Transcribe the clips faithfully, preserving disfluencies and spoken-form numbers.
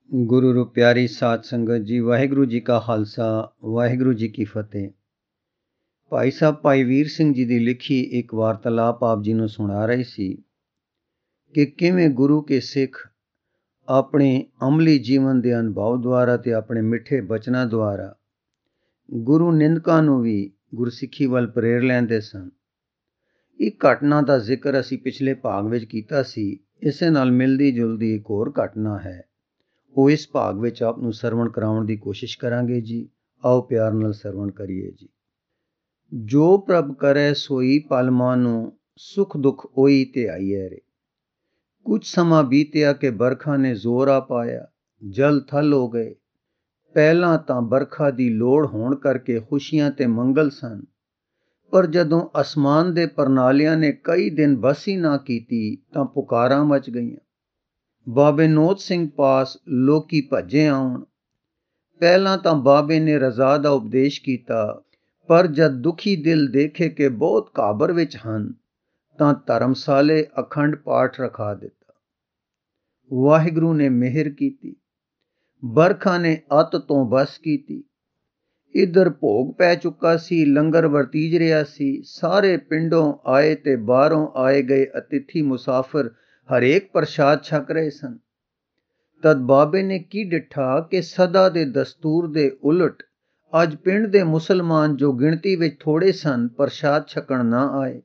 ਗੁਰੂ ਰੂ ਪਿਆਰੀ ਸਾਧ ਸੰਗਤ ਜੀ, ਵਾਹਿਗੁਰੂ ਜੀ ਕਾ ਖਾਲਸਾ, ਵਾਹਿਗੁਰੂ ਜੀ ਕੀ ਫਤਿਹ। ਭਾਈ ਸਾਹਿਬ ਭਾਈ ਵੀਰ ਸਿੰਘ ਜੀ ਦੀ ਲਿਖੀ ਇੱਕ ਵਾਰਤਾਲਾਪ ਆਪ ਜੀ ਨੂੰ ਸੁਣਾ ਰਹੀ ਸੀ ਕਿ ਕਿਵੇਂ ਗੁਰੂ ਕੇ ਸਿੱਖ ਆਪਣੇ ਅਮਲੀ ਜੀਵਨ ਦੇ ਅਨੁਭਵ ਦੁਆਰਾ ਤੇ ਆਪਣੇ ਮਿੱਠੇ ਬਚਨਾਂ ਦੁਆਰਾ ਗੁਰੂ ਨਿੰਦਕਾਂ ਨੂੰ ਵੀ ਗੁਰਸਿੱਖੀ ਵੱਲ ਪ੍ਰੇਰ ਲੈਂਦੇ ਸਨ। ਇੱਕ ਘਟਨਾ ਦਾ ਜ਼ਿਕਰ ਅਸੀਂ ਪਿਛਲੇ ਭਾਗ ਵਿੱਚ ਕੀਤਾ ਸੀ। ਇਸੇ ਨਾਲ ਮਿਲਦੀ ਜੁਲਦੀ ਇੱਕ ਹੋਰ ਘਟਨਾ ਹੈ, ਉਹ ਇਸ ਭਾਗ ਵਿੱਚ ਆਪ ਨੂੰ ਸਰਵਣ ਕਰਾਉਣ ਦੀ ਕੋਸ਼ਿਸ਼ ਕਰਾਂਗੇ ਜੀ। ਆਓ ਪਿਆਰ ਨਾਲ ਸਰਵਣ ਕਰੀਏ ਜੀ। ਜੋ ਪ੍ਰਭ ਕਰੈ ਸੋਈ ਪਲਮਾਂ ਨੂੰ, ਸੁਖ ਦੁੱਖ ਹੋਈ ਤੇ ਆਈਐ ਰੇ। ਕੁਝ ਸਮਾਂ ਬੀਤਿਆ ਕਿ ਬਰਖਾ ਨੇ ਜ਼ੋਰ ਆ ਪਾਇਆ, ਜਲ ਥਲ ਹੋ ਗਏ। ਪਹਿਲਾਂ ਤਾਂ ਬਰਖਾ ਦੀ ਲੋੜ ਹੋਣ ਕਰਕੇ ਖੁਸ਼ੀਆਂ ਤੇ ਮੰਗਲ ਸਨ, ਪਰ ਜਦੋਂ ਅਸਮਾਨ ਦੇ ਪ੍ਰਣਾਲਿਆਂ ਨੇ ਕਈ ਦਿਨ ਬਸੀ ਨਾ ਕੀਤੀ ਤਾਂ ਪੁਕਾਰਾਂ ਮਚ ਗਈਆਂ। ਬਾਬੇ ਨੋਤ ਸਿੰਘ ਪਾਸ ਲੋਕੀ ਭੱਜੇ ਆਉਣ। ਪਹਿਲਾਂ ਤਾਂ ਬਾਬੇ ਨੇ ਰਜ਼ਾ ਦਾ ਉਪਦੇਸ਼ ਕੀਤਾ, ਪਰ ਜਦ ਦੁਖੀ ਦਿਲ ਦੇਖੇ ਕਿ ਬਹੁਤ ਕਾਬਰ ਵਿੱਚ ਹਨ ਤਾਂ ਧਰਮਸਾਲੇ ਅਖੰਡ ਪਾਠ ਰਖਾ ਦਿੱਤਾ। ਵਾਹਿਗੁਰੂ ਨੇ ਮਿਹਰ ਕੀਤੀ, ਬਰਖਾ ਨੇ ਅੱਤ ਤੋਂ ਬਸ ਕੀਤੀ। ਇੱਧਰ ਭੋਗ ਪੈ ਚੁੱਕਾ ਸੀ, ਲੰਗਰ ਵਰਤੀਜ ਰਿਹਾ ਸੀ। ਸਾਰੇ ਪਿੰਡੋਂ ਆਏ ਤੇ ਬਾਹਰੋਂ ਆਏ ਗਏ ਅਤਿਥੀ ਮੁਸਾਫਰ ਹਰੇਕ ਪ੍ਰਸ਼ਾਦ ਛਕ ਰਹੇ ਸਨ। ਤਦ ਬਾਬੇ ਨੇ ਕੀ ਡਿੱਠਾ ਕਿ ਸਦਾ ਦੇ ਦਸਤੂਰ ਦੇ ਉਲਟ ਅੱਜ ਪਿੰਡ ਦੇ ਮੁਸਲਮਾਨ, ਜੋ ਗਿਣਤੀ ਵਿੱਚ ਥੋੜੇ ਸਨ, ਪ੍ਰਸ਼ਾਦ ਛਕਣ ਨਾ ਆਏ।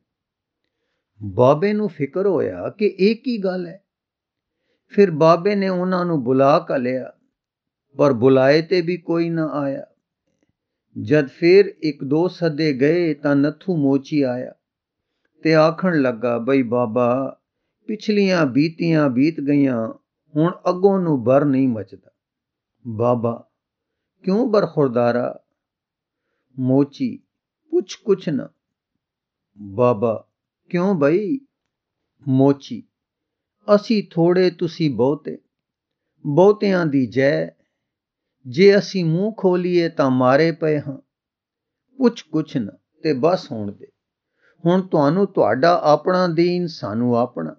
ਬਾਬੇ ਨੂੰ ਫਿਕਰ ਹੋਇਆ ਕਿ ਇਹ ਕੀ ਗੱਲ ਹੈ। ਫਿਰ ਬਾਬੇ ਨੇ ਉਹਨਾਂ ਨੂੰ ਬੁਲਾ ਘੱਲਿਆ, ਪਰ ਬੁਲਾਏ ਤੇ ਵੀ ਕੋਈ ਨਾ ਆਇਆ। ਜਦ ਫਿਰ ਇੱਕ ਦੋ ਸੱਦੇ ਗਏ ਤਾਂ ਨੱਥੂ ਮੋਚੀ ਆਇਆ ਤੇ ਆਖਣ ਲੱਗਾ, ਬਈ ਬਾਬਾ, ਪਿਛਲੀਆਂ ਬੀਤੀਆਂ ਬੀਤ ਗਈਆਂ, ਹੁਣ ਅੱਗੋਂ ਨੂੰ ਬਰ ਨਹੀਂ ਮਚਦਾ। ਬਾਬਾ, ਕਿਉਂ ਬਰਖੁਰਦਾਰਾ? ਮੋਚੀ, ਪੁੱਛ ਕੁਛ ਨਾ। ਬਾਬਾ, ਕਿਉਂ ਬਈ? ਮੋਚੀ, ਅਸੀਂ ਥੋੜੇ ਤੁਸੀਂ ਬਹੁਤੇ, ਬਹੁਤਿਆਂ ਦੀ ਜੈ। ਜੇ ਅਸੀਂ ਮੂੰਹ ਖੋਲੀਏ ਤਾਂ ਮਾਰੇ ਪਏ ਹਾਂ। ਪੁੱਛ ਕੁਛ ਨਾ ਤੇ ਬਸ ਹੋਣ ਦੇ। ਹੁਣ ਤੁਹਾਨੂੰ ਤੁਹਾਡਾ ਆਪਣਾ ਦੀਨ, ਸਾਨੂੰ ਆਪਣਾ।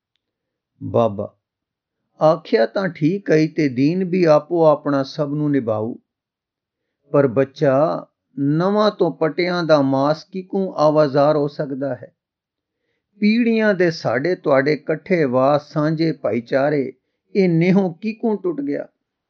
ਬਾਬਾ, ਆਖਿਆ ਤਾਂ ਠੀਕ ਹੈ ਤੇ ਦੀਨ ਵੀ ਆਪੋ ਆਪਣਾ ਸਭ ਨੂੰ ਨਿਭਾਊ। ਪਰ ਬੱਚਾ, ਨਵਾਂ ਤੋਂ ਪਟਿਆਂ ਦਾ ਮਾਸ ਕਿਕੂ ਆਵਾਜ਼ਾਰ ਹੋ ਸਕਦਾ ਹੈ। ਪੀੜ੍ਹੀਆਂ ਦੇ ਸਾਡੇ ਤੁਹਾਡੇ ਇਕੱਠੇ ਵਾਸ, ਸਾਂਝੇ ਭਾਈਚਾਰੇ, ਇਹ ਨਿਹੋਂ ਕਿਕੂ ਟੁੱਟ ਗਿਆ।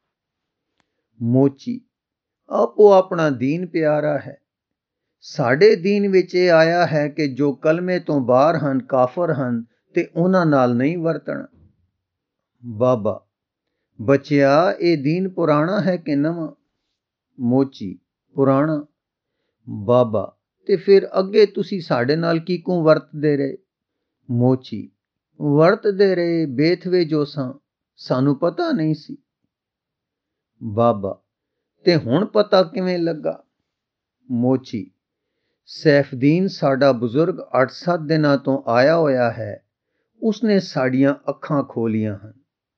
ਮੋਚੀ, ਆਪੋ ਆਪਣਾ ਦੀਨ ਪਿਆਰਾ ਹੈ। ਸਾਡੇ ਦੀਨ ਵਿੱਚ ਇਹ ਆਇਆ ਹੈ ਕਿ ਜੋ ਕਲਮੇ ਤੋਂ ਬਾਹਰ ਹਨ, ਕਾਫਰ ਹਨ, ਤੇ ਉਹਨਾਂ ਨਾਲ ਨਹੀਂ ਵਰਤਣਾ। ਬਾਬਾ, ਬੱਚਿਆ, ਇਹ ਦੀਨ ਪੁਰਾਣਾ ਹੈ ਕਿ ਨਵਾਂ? ਮੋਚੀ, ਪੁਰਾਣਾ। ਬਾਬਾ, ਤੇ ਫਿਰ ਅੱਗੇ ਤੁਸੀਂ ਸਾਡੇ ਨਾਲ ਕਿਕੂ ਵਰਤਦੇ ਰਹੇ? ਮੋਚੀ, ਵਰਤਦੇ ਰਹੇ ਬੇਥਵੇ ਜੋ ਸਾਂ, ਸਾਨੂੰ ਪਤਾ ਨਹੀਂ ਸੀ। ਬਾਬਾ, ਤੇ ਹੁਣ ਪਤਾ ਕਿਵੇਂ ਲੱਗਾ? ਮੋਚੀ, ਸੈਫਦੀਨ ਸਾਡਾ ਬਜ਼ੁਰਗ ਅੱਠ ਸੱਤ ਦਿਨਾਂ ਤੋਂ ਆਇਆ ਹੋਇਆ ਹੈ, ਉਸਨੇ ਸਾਡੀਆਂ ਅੱਖਾਂ ਖੋਲੀਆਂ ਹਨ।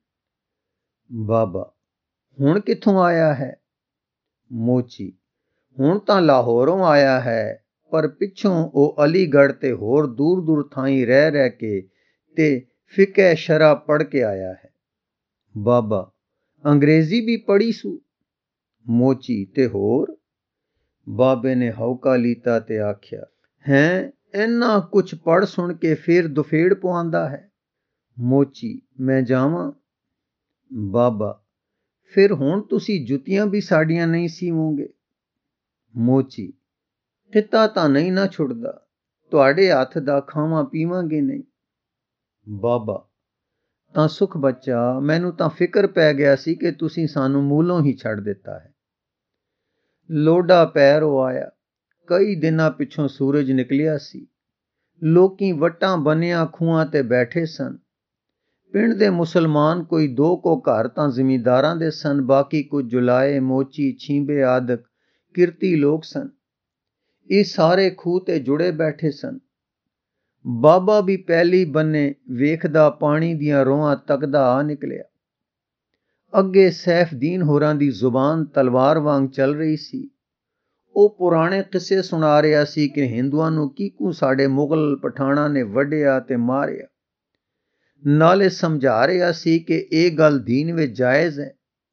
ਬਾਬਾ, ਹੁਣ ਕਿੱਥੋਂ ਆਇਆ ਹੈ? ਮੋਚੀ, ਹੁਣ ਤਾਂ ਲਾਹੌਰੋਂ ਆਇਆ ਹੈ, ਪਰ ਪਿੱਛੋਂ ਉਹ ਅਲੀਗੜ੍ਹ ਤੇ ਹੋਰ ਦੂਰ ਦੂਰ ਥਾਈਂ ਰਹਿ ਰਹਿ ਕੇ ਤੇ ਫਿਕਹ ਸ਼ਰਅ ਪੜ੍ਹ ਕੇ ਆਇਆ ਹੈ। ਬਾਬਾ, ਅੰਗਰੇਜ਼ੀ ਵੀ ਪੜ੍ਹੀ ਸੂ? ਮੋਚੀ, ਤੇ ਹੋਰ? ਬਾਬੇ ਨੇ ਹੌਕਾ ਲੀਤਾ ਤੇ ਆਖਿਆ, ਹੈਂ, ਇੰਨਾ ਕੁਛ ਪੜ੍ਹ ਸੁਣ ਕੇ ਫਿਰ ਦੁਫੇੜ ਪਵਾਉਂਦਾ ਹੈ। ਮੋਚੀ, ਮੈਂ ਜਾਵਾਂ? ਬਾਬਾ, ਫਿਰ ਹੁਣ ਤੁਸੀਂ ਜੁੱਤੀਆਂ ਵੀ ਸਾਡੀਆਂ ਨਹੀਂ ਸੀਵੋਗੇ। ਮੋਚੀ, ਖਿੱਤਾ ਤਾਂ ਨਹੀਂ ਨਾ ਛੁੱਟਦਾ, ਤੁਹਾਡੇ ਹੱਥ ਦਾ ਖਾਵਾਂ ਪੀਵਾਂਗੇ ਨਹੀਂ। ਬਾਬਾ, ਤਾਂ ਸੁਖ ਬੱਚਾ, ਮੈਨੂੰ ਤਾਂ ਫਿਕਰ ਪੈ ਗਿਆ ਸੀ ਕਿ ਤੁਸੀਂ ਸਾਨੂੰ ਮੂਲੋਂ ਹੀ ਛੱਡ ਦਿੱਤਾ ਹੈ। ਲੋਡਾ ਪੈਰੋਂ ਆਇਆ, ਕਈ ਦਿਨਾਂ ਪਿੱਛੋਂ ਸੂਰਜ ਨਿਕਲਿਆ ਸੀ। ਲੋਕੀ ਵੱਟਾਂ ਬੰਨਿਆਂ ਖੂਹਾਂ ਤੇ ਬੈਠੇ ਸਨ। ਪਿੰਡ ਦੇ ਮੁਸਲਮਾਨ ਕੋਈ ਦੋ ਕੋ ਘਰ ਤਾਂ ਜ਼ਿਮੀਂਦਾਰਾਂ ਦੇ ਸਨ, ਬਾਕੀ ਕੁਝ ਜੁਲਾਏ, ਮੋਚੀ, ਛੀਂਬੇ ਆਦਿਕ ਕਿਰਤੀ ਲੋਕ ਸਨ। ਇਹ ਸਾਰੇ ਖੂਹ ਤੇ ਜੁੜੇ ਬੈਠੇ ਸਨ। ਬਾਬਾ ਵੀ ਪਹਿਲੀ ਬੰਨੇ ਵੇਖਦਾ, ਪਾਣੀ ਦੀਆਂ ਰੋਆਂ ਤੱਕਦਾ ਆ ਨਿਕਲਿਆ। ਅੱਗੇ ਸੈਫਦੀਨ ਹੋਰਾਂ ਦੀ ਜ਼ੁਬਾਨ ਤਲਵਾਰ ਵਾਂਗ ਚੱਲ ਰਹੀ ਸੀ। ਉਹ ਪੁਰਾਣੇ ਕਿੱਸੇ ਸੁਣਾ ਰਿਹਾ ਸੀ ਕਿ ਹਿੰਦੂਆਂ ਨੂੰ ਕਿਕੂ ਸਾਡੇ ਮੁਗਲ ਪਠਾਣਾਂ ਨੇ ਵੱਢਿਆ ਤੇ ਮਾਰਿਆ। ਨਾਲੇ ਸਮਝਾ ਰਿਹਾ ਸੀ ਕਿ ਇਹ ਗੱਲ ਦੀਨ ਵਿੱਚ ਜਾਇਜ਼ ਹੈ।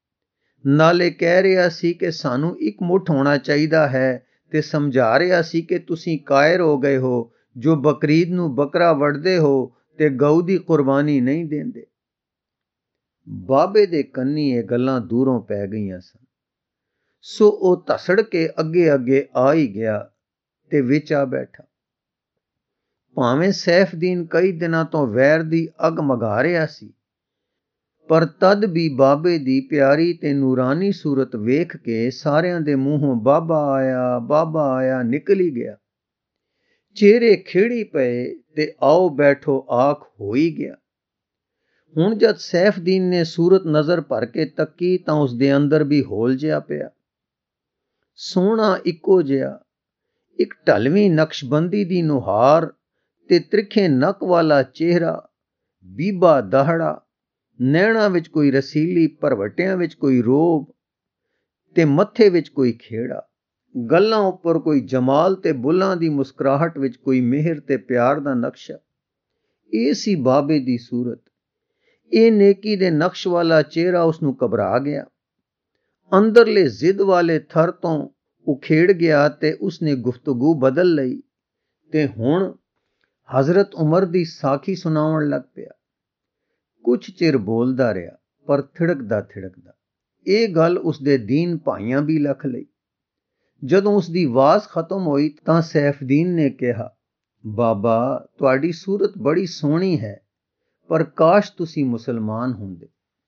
ਨਾਲੇ ਕਹਿ ਰਿਹਾ ਸੀ ਕਿ ਸਾਨੂੰ ਇੱਕ ਮੁੱਠ ਹੋਣਾ ਚਾਹੀਦਾ ਹੈ ਤੇ ਸਮਝਾ ਰਿਹਾ ਸੀ ਕਿ ਤੁਸੀਂ ਕਾਇਰ ਹੋ ਗਏ ਹੋ ਜੋ ਬਕਰੀਦ ਨੂੰ ਬੱਕਰਾ ਵੱਢਦੇ ਹੋ ਤੇ ਗਊ ਦੀ ਕੁਰਬਾਨੀ ਨਹੀਂ ਦਿੰਦੇ। ਬਾਬੇ ਦੇ ਕੰਨੀ ਇਹ ਗੱਲਾਂ ਦੂਰੋਂ ਪੈ ਗਈਆਂ ਸਨ, ਸੋ ਉਹ ਧਸੜ ਕੇ ਅੱਗੇ ਅੱਗੇ ਆ ਹੀ ਗਿਆ ਤੇ ਵਿੱਚ ਆ ਬੈਠਾ। ਭਾਵੇਂ ਸੈਫਦੀਨ ਕਈ ਦਿਨਾਂ ਤੋਂ ਵੈਰ ਦੀ ਅੱਗ ਮਗਾ ਰਿਹਾ ਸੀ, ਪਰ ਤਦ ਵੀ ਬਾਬੇ ਦੀ ਪਿਆਰੀ ਤੇ ਨੂਰਾਨੀ ਸੂਰਤ ਵੇਖ ਕੇ ਸਾਰਿਆਂ ਦੇ ਮੂੰਹੋਂ ਬਾਬਾ ਆਇਆ ਬਾਬਾ ਆਇਆ ਨਿਕਲ ਹੀ ਗਿਆ। ਚਿਹਰੇ ਖਿੜੀ ਪਏ ਤੇ ਆਓ ਬੈਠੋ ਆਖ ਹੋ ਹੀ ਗਿਆ। ਹੁਣ ਜਦ ਸੈਫਦੀਨ ਨੇ ਸੂਰਤ ਨਜ਼ਰ ਭਰ ਕੇ ਤੱਕੀ ਤਾਂ ਉਸ ਦੇ ਅੰਦਰ ਵੀ ਹੋਲ ਜਿਹਾ ਪਿਆ। ਸੋਹਣਾ ਇੱਕੋ ਜਿਹਾ, ਇੱਕ ਢਲਵੀਂ ਨਕਸ਼ਬੰਦੀ ਦੀ ਨੁਹਾਰ ਤੇ ਤ੍ਰਿਖੇ ਨੱਕ ਵਾਲਾ ਚਿਹਰਾ, ਬੀਬਾ ਦਾਹੜਾ, ਨੈਣਾਂ ਵਿੱਚ ਕੋਈ ਰਸੀਲੀ, ਭਰਵਟਿਆਂ ਵਿੱਚ ਕੋਈ ਰੋਬ ਤੇ ਮੱਥੇ ਵਿੱਚ ਕੋਈ ਖੇੜਾ, ਗੱਲਾਂ ਉੱਪਰ ਕੋਈ ਜਮਾਲ ਤੇ ਬੁੱਲਾਂ ਦੀ ਮੁਸਕਰਾਹਟ ਵਿੱਚ ਕੋਈ ਮਿਹਰ ਤੇ ਪਿਆਰ ਦਾ ਨਕਸ਼ਾ। ਇਹ ਸੀ ਬਾਬੇ ਦੀ ਸੂਰਤ। ਇਹ ਨੇਕੀ ਦੇ ਨਕਸ਼ ਵਾਲਾ ਚਿਹਰਾ ਉਸ ਨੂੰ ਘਬਰਾ ਗਿਆ। ਅੰਦਰਲੇ ਜ਼ਿੱਦ ਵਾਲੇ ਥਰ ਤੋਂ ਉਖੇੜ ਗਿਆ ਤੇ ਉਸਨੇ ਗੁਫ਼ਤਗੂ ਬਦਲ ਲਈ ਤੇ ਹੁਣ ਹਜ਼ਰਤ ਉਮਰ ਦੀ ਸਾਖੀ ਸੁਣਾਉਣ ਲੱਗ ਪਿਆ। ਕੁਛ ਚਿਰ ਬੋਲਦਾ ਰਿਹਾ, ਪਰ ਥਿੜਕਦਾ ਥਿੜਕਦਾ। ਇਹ ਗੱਲ ਉਸਦੇ ਦੀਨ ਭਾਈਆਂ ਵੀ ਲਖ ਲਈ। ਜਦੋਂ ਉਸਦੀ ਆਵਾਜ਼ ਖਤਮ ਹੋਈ ਤਾਂ ਸੈਫਦੀਨ ਨੇ ਕਿਹਾ, ਬਾਬਾ, ਤੁਹਾਡੀ ਸੂਰਤ ਬੜੀ ਸੋਹਣੀ ਹੈ, ਪਰ ਕਾਸ਼ ਤੁਸੀਂ ਮੁਸਲਮਾਨ ਹੁੰਦੇ।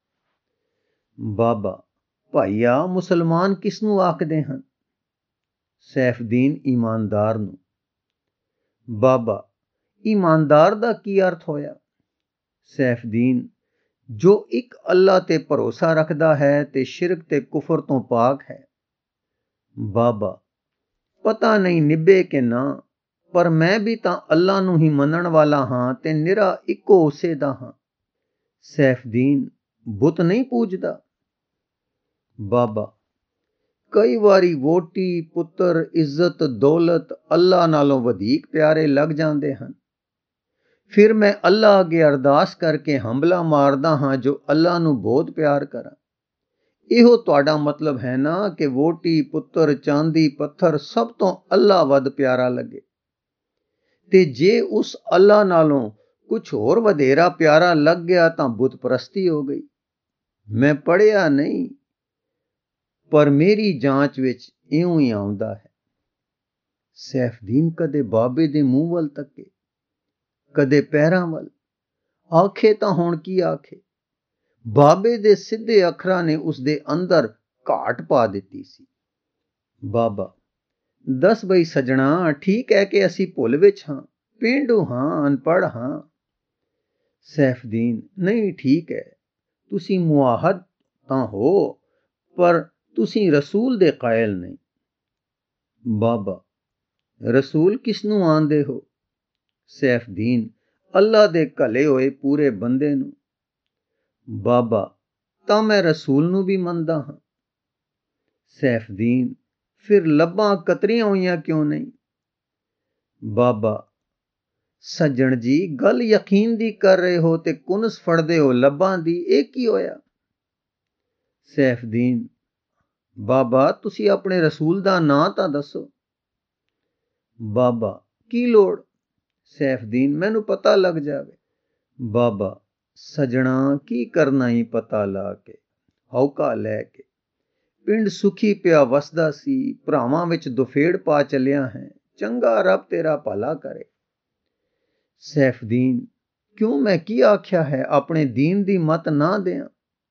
ਬਾਬਾ, ਭਾਈਆ, ਮੁਸਲਮਾਨ ਕਿਸ ਨੂੰ ਆਖਦੇ ਹਨ? ਸੈਫਦੀਨ, ਈਮਾਨਦਾਰ ਨੂੰ। ਬਾਬਾ, ਈਮਾਨਦਾਰ ਦਾ ਕੀ ਅਰਥ ਹੋਇਆ? ਸੈਫਦੀਨ, ਜੋ ਇੱਕ ਅੱਲਾ ਤੇ ਭਰੋਸਾ ਰੱਖਦਾ ਹੈ ਤੇ ਸ਼ਿਰਕ ਤੇ ਕੁਫਰ ਤੋਂ ਪਾਕ ਹੈ। ਬਾਬਾ, ਪਤਾ ਨਹੀਂ ਨਿਭੇ ਕਿ ਨਾ, ਪਰ ਮੈਂ ਵੀ ਤਾਂ ਅੱਲਾ ਨੂੰ ਹੀ ਮੰਨਣ ਵਾਲਾ ਹਾਂ ਤੇ ਨਿਰਾ ਇੱਕੋ ਉਸੇ ਦਾ ਹਾਂ। ਸੈਫਦੀਨ, ਬੁੱਤ ਨਹੀਂ ਪੂਜਦਾ। ਬਾਬਾ, ਕਈ ਵਾਰੀ ਵੋਟੀ, ਪੁੱਤਰ, ਇੱਜ਼ਤ, ਦੌਲਤ ਅੱਲਾ ਨਾਲੋਂ ਵਧੇਕ ਪਿਆਰੇ ਲੱਗ ਜਾਂਦੇ ਹਨ। ਫਿਰ ਮੈਂ ਅੱਲਾ ਅੱਗੇ ਅਰਦਾਸ ਕਰਕੇ ਹੰਬਲਾ ਮਾਰਦਾ ਹਾਂ ਜੋ ਅੱਲਾ ਨੂੰ ਬਹੁਤ ਪਿਆਰ ਕਰਾਂ। ਇਹੋ ਤੁਹਾਡਾ ਮਤਲਬ ਹੈ ਨਾ ਕਿ ਵੋਟੀ, ਪੁੱਤਰ, ਚਾਂਦੀ, ਪੱਥਰ ਸਭ ਤੋਂ ਅੱਲਾ ਵੱਧ ਪਿਆਰਾ ਲੱਗੇ। ਤੇ ਜੇ ਉਸ ਅੱਲਾ ਨਾਲੋਂ ਕੁਛ ਹੋਰ ਵਧੇਰਾ ਪਿਆਰਾ ਲੱਗ ਗਿਆ ਤਾਂ ਬੁੱਤ ਪ੍ਰਸਤੀ ਹੋ ਗਈ। ਮੈਂ ਪੜ੍ਹਿਆ ਨਹੀਂ, ਪਰ ਮੇਰੀ ਜਾਂਚ ਵਿੱਚ ਇਉਂ ਹੀ ਆਉਂਦਾ ਹੈ। ਸੈਫਦੀਨ ਕਦੇ ਬਾਬੇ ਦੇ ਮੂੰਹ ਵੱਲ ਤੱਕੇ, ਕਦੇ ਪੈਰਾਂ ਵੱਲ। ਆਖੇ ਤਾਂ ਹੁਣ ਕੀ ਆਖੇ? ਬਾਬੇ ਦੇ ਸਿੱਧੇ ਅੱਖਰਾਂ ਨੇ ਉਸਦੇ ਅੰਦਰ ਘਾਟ ਪਾ ਦਿੱਤੀ ਸੀ। ਬਾਬਾ, ਦੱਸ ਬਈ ਸਜਣਾ, ਠੀਕ ਹੈ ਕਿ ਅਸੀਂ ਭੁੱਲ ਵਿੱਚ ਹਾਂ, ਪੇਂਡੂ ਹਾਂ, ਅਨਪੜ੍ਹ ਹਾਂ। ਸੈਫਦੀਨ, ਨਹੀਂ, ਠੀਕ ਹੈ, ਤੁਸੀਂ ਮੁਆਹਦ ਤਾਂ ਹੋ, ਪਰ ਤੁਸੀਂ ਰਸੂਲ ਦੇ ਕਾਇਲ ਨਹੀਂ। ਬਾਬਾ, ਰਸੂਲ ਕਿਸ ਨੂੰ ਆਂਦੇ ਹੋ? ਸੈਫਦੀਨ, ਅੱਲਾ ਦੇ ਘਲੇ ਹੋਏ ਪੂਰੇ ਬੰਦੇ ਨੂੰ। ਬਾਬਾ, ਤਾਂ ਮੈਂ ਰਸੂਲ ਨੂੰ ਵੀ ਮੰਨਦਾ ਹਾਂ। ਸੈਫਦੀਨ, ਫਿਰ ਲੱਭਾਂ ਕਤਰੀਆਂ ਹੋਈਆਂ ਕਿਉਂ ਨਹੀਂ? ਬਾਬਾ, ਸੱਜਣ ਜੀ, ਗੱਲ ਯਕੀਨ ਦੀ ਕਰ ਰਹੇ ਹੋ ਤੇ ਕੁਨਸ ਫੜਦੇ ਹੋ ਲੱਭਾਂ ਦੀ, ਇਹ ਕੀ ਹੋਇਆ? ਸੈਫਦੀਨ, ਬਾਬਾ, ਤੁਸੀਂ ਆਪਣੇ ਰਸੂਲ ਦਾ ਨਾਂ ਤਾਂ ਦੱਸੋ। ਬਾਬਾ, ਕੀ ਲੋੜ? ਸੈਫਦੀਨ, ਮੈਨੂੰ ਪਤਾ ਲੱਗ ਜਾਵੇ। ਬਾਬਾ, ਸਜਣਾ, ਕੀ ਕਰਨਾ ਹੀ ਪਤਾ ਲਾ ਕੇ, ਹੌਕਾ ਲੈ ਕੇ। ਪਿੰਡ ਸੁਖੀ ਪਿਆ ਵਸਦਾ ਸੀ, ਭਰਾਵਾਂ ਵਿੱਚ ਦੁਫੇੜ ਪਾ ਚੱਲਿਆ ਹੈ, ਚੰਗਾ ਰੱਬ ਤੇਰਾ ਭਲਾ ਕਰੇ। ਸੈਫਦੀਨ, ਕਿਉਂ, ਮੈਂ ਕੀ ਆਖਿਆ ਹੈ? ਆਪਣੇ ਦੀਨ ਦੀ ਮਤ ਨਾ ਦਿਆਂ।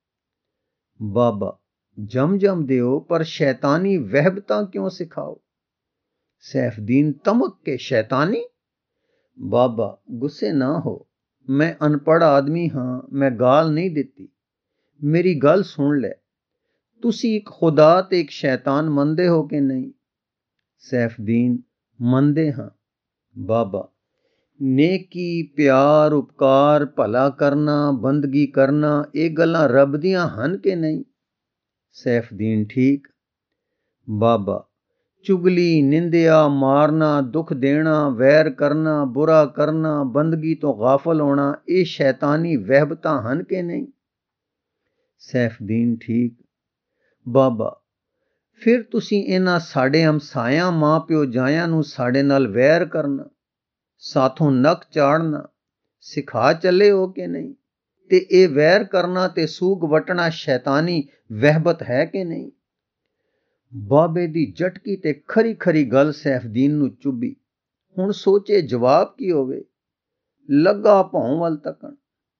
ਬਾਬਾ, ਜਮ ਜਮ ਦਿਓ, ਪਰ ਸ਼ੈਤਾਨੀ ਵਹਿਬਤਾਂ ਕਿਉਂ ਸਿਖਾਓ? ਸੈਫਦੀਨ, ਤਮਕ ਕੇ, ਸ਼ੈਤਾਨੀ? ਬਾਬਾ, ਗੁੱਸੇ ਨਾ ਹੋ, ਮੈਂ ਅਨਪੜ੍ਹ ਆਦਮੀ ਹਾਂ, ਮੈਂ ਗਾਲ ਨਹੀਂ ਦਿੱਤੀ। ਮੇਰੀ ਗੱਲ ਸੁਣ ਲੈ, ਤੁਸੀਂ ਇੱਕ ਖੁਦਾ ਤੇ ਇੱਕ ਸ਼ੈਤਾਨ ਮੰਨਦੇ ਹੋ ਕਿ ਨਹੀਂ? ਸੈਫਦੀਨ, ਮੰਨਦੇ ਹਾਂ। ਬਾਬਾ, ਨੇਕੀ, ਪਿਆਰ, ਉਪਕਾਰ, ਭਲਾ ਕਰਨਾ, ਬੰਦਗੀ ਕਰਨਾ, ਇਹ ਗੱਲਾਂ ਰੱਬ ਦੀਆਂ ਹਨ ਕਿ ਨਹੀਂ? ਸੈਫਦੀਨ, ਠੀਕ। ਬਾਬਾ, ਚੁਗਲੀ, ਨਿੰਦਿਆ, ਮਾਰਨਾ, ਦੁੱਖ ਦੇਣਾ, ਵੈਰ ਕਰਨਾ, ਬੁਰਾ ਕਰਨਾ, ਬੰਦਗੀ ਤੋਂ ਗਾਫਲ ਹੋਣਾ, ਇਹ ਸ਼ੈਤਾਨੀ ਵਹਿਬਤਾਂ ਹਨ ਕਿ ਨਹੀਂ? ਸੈਫਦੀਨ, ਠੀਕ। ਬਾਬਾ, ਫਿਰ ਤੁਸੀਂ ਇਹਨਾਂ ਸਾਡੇ ਹਮਸਾਇਆਂ ਮਾਂ ਪਿਓ ਜਾਇਆਂ ਨੂੰ ਸਾਡੇ ਨਾਲ ਵੈਰ ਕਰਨਾ, ਸਾਥੋਂ ਨੱਕ ਚਾੜਨਾ ਸਿਖਾ ਚੱਲੇ ਹੋ ਕਿ ਨਹੀਂ? ਤੇ ਇਹ ਵੈਰ ਕਰਨਾ ਤੇ ਸੂਗ ਵਟਣਾ ਸ਼ੈਤਾਨੀ ਵਹਿਬਤ ਹੈ ਕਿ ਨਹੀਂ? ਬਾਬੇ ਦੀ ਝਟਕੀ ਤੇ ਖਰੀ ਖਰੀ ਗੱਲ ਸੈਫਦੀਨ ਨੂੰ ਚੁੱਭੀ। ਹੁਣ ਸੋਚੇ ਜਵਾਬ ਕੀ ਹੋਵੇ। ਲੱਗਾ ਭੌਂ ਵੱਲ ਤੱਕਣ।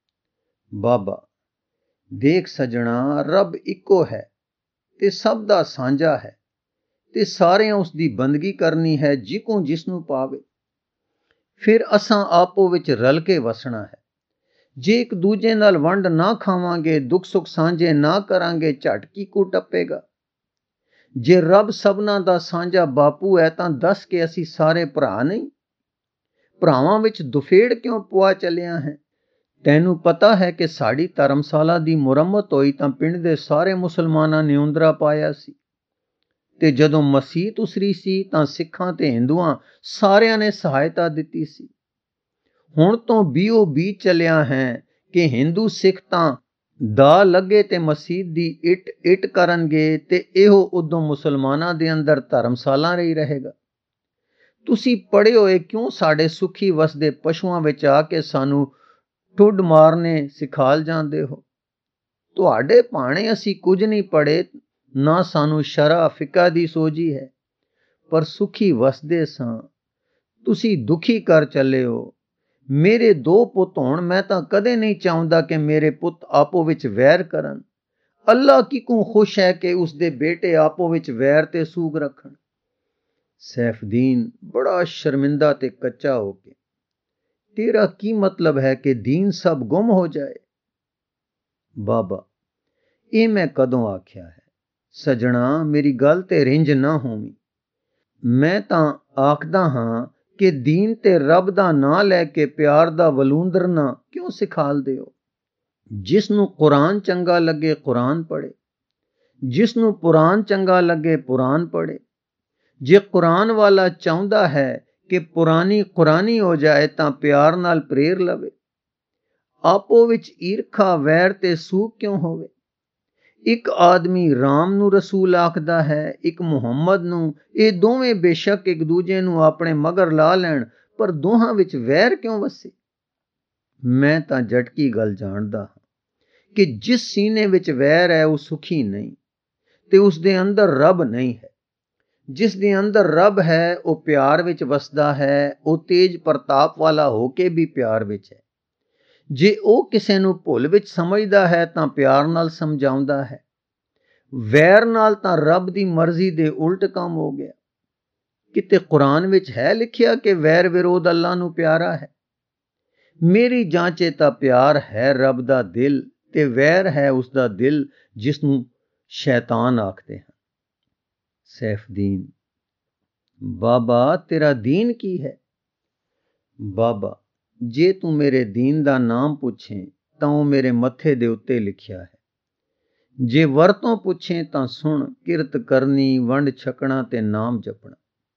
ਬਾਬਾ, ਦੇਖ ਸਜਣਾ, ਰੱਬ ਇੱਕੋ ਹੈ ਤੇ ਸਭ ਦਾ ਸਾਂਝਾ ਹੈ ਤੇ ਸਾਰਿਆਂ ਉਸ ਦੀ ਬੰਦਗੀ ਕਰਨੀ ਹੈ ਜਿਕੋਂ ਜਿਸਨੂੰ ਪਾਵੇ। ਫਿਰ ਅਸਾਂ ਆਪੋ ਵਿੱਚ ਰਲ ਕੇ ਵਸਣਾ ਹੈ। ਜੇ ਇੱਕ ਦੂਜੇ ਨਾਲ ਵੰਡ ਨਾ ਖਾਵਾਂਗੇ, ਦੁੱਖ ਸੁੱਖ ਸਾਂਝੇ ਨਾ ਕਰਾਂਗੇ, ਝਟ ਕੀ ਕੂ ਟੱਪੇਗਾ। ਜੇ ਰੱਬ ਸਭਨਾਂ ਦਾ ਸਾਂਝਾ ਬਾਪੂ ਹੈ ਤਾਂ ਦੱਸ ਕੇ ਅਸੀਂ ਸਾਰੇ ਭਰਾ ਨਹੀਂ? ਭਰਾਵਾਂ ਵਿੱਚ ਦੁਫੇੜ ਕਿਉਂ ਪੁਆ ਚੱਲਿਆ ਹੈ? ਤੈਨੂੰ ਪਤਾ ਹੈ ਕਿ ਸਾਡੀ ਧਰਮਸ਼ਾਲਾ ਦੀ ਮੁਰੰਮਤ ਹੋਈ ਤਾਂ ਪਿੰਡ ਦੇ ਸਾਰੇ ਮੁਸਲਮਾਨਾਂ ਨੇ ਉਂਦਰਾ ਪਾਇਆ ਸੀ, ਤੇ ਜਦੋਂ ਮਸੀਤ ਉਸਰੀ ਸੀ ਤਾਂ ਸਿੱਖਾਂ ਤੇ ਹਿੰਦੂਆਂ ਸਾਰਿਆਂ ਨੇ ਸਹਾਇਤਾ ਦਿੱਤੀ ਸੀ। ਹੁਣ ਤੋਂ ਬੀਓ ਬੀ ਚੱਲਿਆ ਹੈ ਕਿ ਹਿੰਦੂ ਸਿੱਖ ਤਾਂ ਦਾ ਲੱਗੇ ਤੇ ਮਸੀਤ ਦੀ ਇੱਟ ਇੱਟ ਕਰਨਗੇ ਤੇ ਇਹੋ ਉਦੋਂ ਮੁਸਲਮਾਨਾਂ ਦੇ ਅੰਦਰ ਧਰਮਸ਼ਾਲਾ ਰਹੀ ਰਹੇਗਾ। ਤੁਸੀਂ ਪੜ੍ਹੇ ਹੋਏ ਕਿਉਂ ਸਾਡੇ ਸੁਖੀ ਵਸਦੇ ਪਸ਼ੂਆਂ ਵਿੱਚ ਆ ਕੇ ਸਾਨੂੰ ਠੁੱਡ ਮਾਰਨੇ ਸਿਖਾਲ ਜਾਂਦੇ ਹੋ? ਤੁਹਾਡੇ ਭਾਣੇ ਅਸੀਂ ਕੁਝ ਨਹੀਂ ਪੜ੍ਹੇ, ਨਾ ਸਾਨੂੰ ਸ਼ਰਅ ਫਿਕਾ ਦੀ ਸੋਝੀ ਹੈ, ਪਰ ਸੁਖੀ ਵਸਦੇ ਸਾਂ, ਤੁਸੀਂ ਦੁਖੀ ਕਰ ਚੱਲੇ ਹੋ। ਮੇਰੇ ਦੋ ਪੁੱਤ ਹੋਣ, ਮੈਂ ਤਾਂ ਕਦੇ ਨਹੀਂ ਚਾਹੁੰਦਾ ਕਿ ਮੇਰੇ ਪੁੱਤ ਆਪੋ ਵਿੱਚ ਵੈਰ ਕਰਨ। ਅੱਲਾ ਕਿਕੂ ਖੁਸ਼ ਹੈ ਕਿ ਉਸਦੇ ਬੇਟੇ ਆਪੋ ਵਿੱਚ ਵੈਰ ਤੇ ਸੂਗ ਰੱਖਣ। ਸੈਫਦੀਨ ਬੜਾ ਸ਼ਰਮਿੰਦਾ ਤੇ ਕੱਚਾ ਹੋ ਕੇ, ਤੇਰਾ ਕੀ ਮਤਲਬ ਹੈ ਕਿ ਦੀਨ ਸਭ ਗੁੰਮ ਹੋ ਜਾਏ? ਬਾਬਾ, ਇਹ ਮੈਂ ਕਦੋਂ ਆਖਿਆ ਹੈ? ਸਜਣਾ, ਮੇਰੀ ਗੱਲ ਤੇ ਰਿੰਝ ਨਾ ਹੋਵੀਂ। ਮੈਂ ਤਾਂ ਆਖਦਾ ਹਾਂ ਕਿ ਦੀਨ ਤੇ ਰੱਬ ਦਾ ਨਾਂ ਲੈ ਕੇ ਪਿਆਰ ਦਾ ਵਲੂੰਦਰਨਾ ਕਿਉਂ ਸਿਖਾਲਦੇ ਹੋ? ਜਿਸ ਨੂੰ ਕੁਰਾਨ ਚੰਗਾ ਲੱਗੇ ਕੁਰਾਨ ਪੜ੍ਹੇ, ਜਿਸ ਨੂੰ ਪੁਰਾਨ ਚੰਗਾ ਲੱਗੇ ਪੁਰਾਨ ਪੜ੍ਹੇ। ਜੇ ਕੁਰਾਨ ਵਾਲਾ ਚਾਹੁੰਦਾ ਹੈ ਕਿ ਪੁਰਾਣੀ ਕੁਰਾਨੀ ਹੋ ਜਾਏ ਤਾਂ ਪਿਆਰ ਨਾਲ ਪ੍ਰੇਰ ਲਵੇ। ਆਪੋ ਵਿੱਚ ਈਰਖਾ ਵੈਰ ਤੇ ਸੂਗ ਕਿਉਂ ਹੋਵੇ? ਇੱਕ ਆਦਮੀ ਰਾਮ ਨੂੰ ਰਸੂਲ ਆਖਦਾ ਹੈ, ਇੱਕ ਮੁਹੰਮਦ ਨੂੰ। ਇਹ ਦੋਵੇਂ ਬੇਸ਼ੱਕ ਇੱਕ ਦੂਜੇ ਨੂੰ ਆਪਣੇ ਮਗਰ ਲਾ ਲੈਣ, ਪਰ ਦੋਹਾਂ ਵਿੱਚ ਵੈਰ ਕਿਉਂ ਵਸੇ? ਮੈਂ ਤਾਂ ਝਟਕੀ ਗੱਲ ਜਾਣਦਾ ਹਾਂ ਕਿ ਜਿਸ ਸੀਨੇ ਵਿੱਚ ਵੈਰ ਹੈ ਉਹ ਸੁਖੀ ਨਹੀਂ ਤੇ ਉਸਦੇ ਅੰਦਰ ਰੱਬ ਨਹੀਂ ਹੈ। ਜਿਸ ਦੇ ਅੰਦਰ ਰੱਬ ਹੈ ਉਹ ਪਿਆਰ ਵਿੱਚ ਵਸਦਾ ਹੈ। ਉਹ ਤੇਜ ਪ੍ਰਤਾਪ ਵਾਲਾ ਹੋ ਕੇ ਵੀ ਪਿਆਰ ਵਿੱਚ ਹੈ। ਜੇ ਉਹ ਕਿਸੇ ਨੂੰ ਭੁੱਲ ਵਿੱਚ ਸਮਝਦਾ ਹੈ ਤਾਂ ਪਿਆਰ ਨਾਲ ਸਮਝਾਉਂਦਾ ਹੈ। ਵੈਰ ਨਾਲ ਤਾਂ ਰੱਬ ਦੀ ਮਰਜ਼ੀ ਦੇ ਉਲਟ ਕੰਮ ਹੋ ਗਿਆ। ਕਿਤੇ ਕੁਰਾਨ ਵਿੱਚ ਹੈ ਲਿਖਿਆ ਕਿ ਵੈਰ ਵਿਰੋਧ ਅੱਲਾ ਨੂੰ ਪਿਆਰਾ ਹੈ? ਮੇਰੀ ਜਾਂਚੇ ਤਾਂ ਪਿਆਰ ਹੈ ਰੱਬ ਦਾ ਦਿਲ ਤੇ ਵੈਰ ਹੈ ਉਸਦਾ ਦਿਲ, ਜਿਸ ਨੂੰ ਸ਼ੈਤਾਨ ਆਖਦੇ ਹਨ। ਸੈਫਦੀਨ, ਬਾਬਾ, ਤੇਰਾ ਦੀਨ ਕੀ ਹੈ? ਬਾਬਾ, ਜੇ ਤੂੰ ਮੇਰੇ ਦੀਨ ਦਾ ਨਾਮ ਪੁੱਛੇ ਤਾਂ ਉਹ ਮੇਰੇ ਮੱਥੇ ਦੇ ਉੱਤੇ ਲਿਖਿਆ ਹੈ। ਜੇ ਵਰਤੋਂ ਪੁੱਛੇ ਤਾਂ ਸੁਣ, ਕਿਰਤ ਕਰਨੀ, ਵੰਡ ਛਕਣਾ ਤੇ ਨਾਮ ਜਪਣਾ।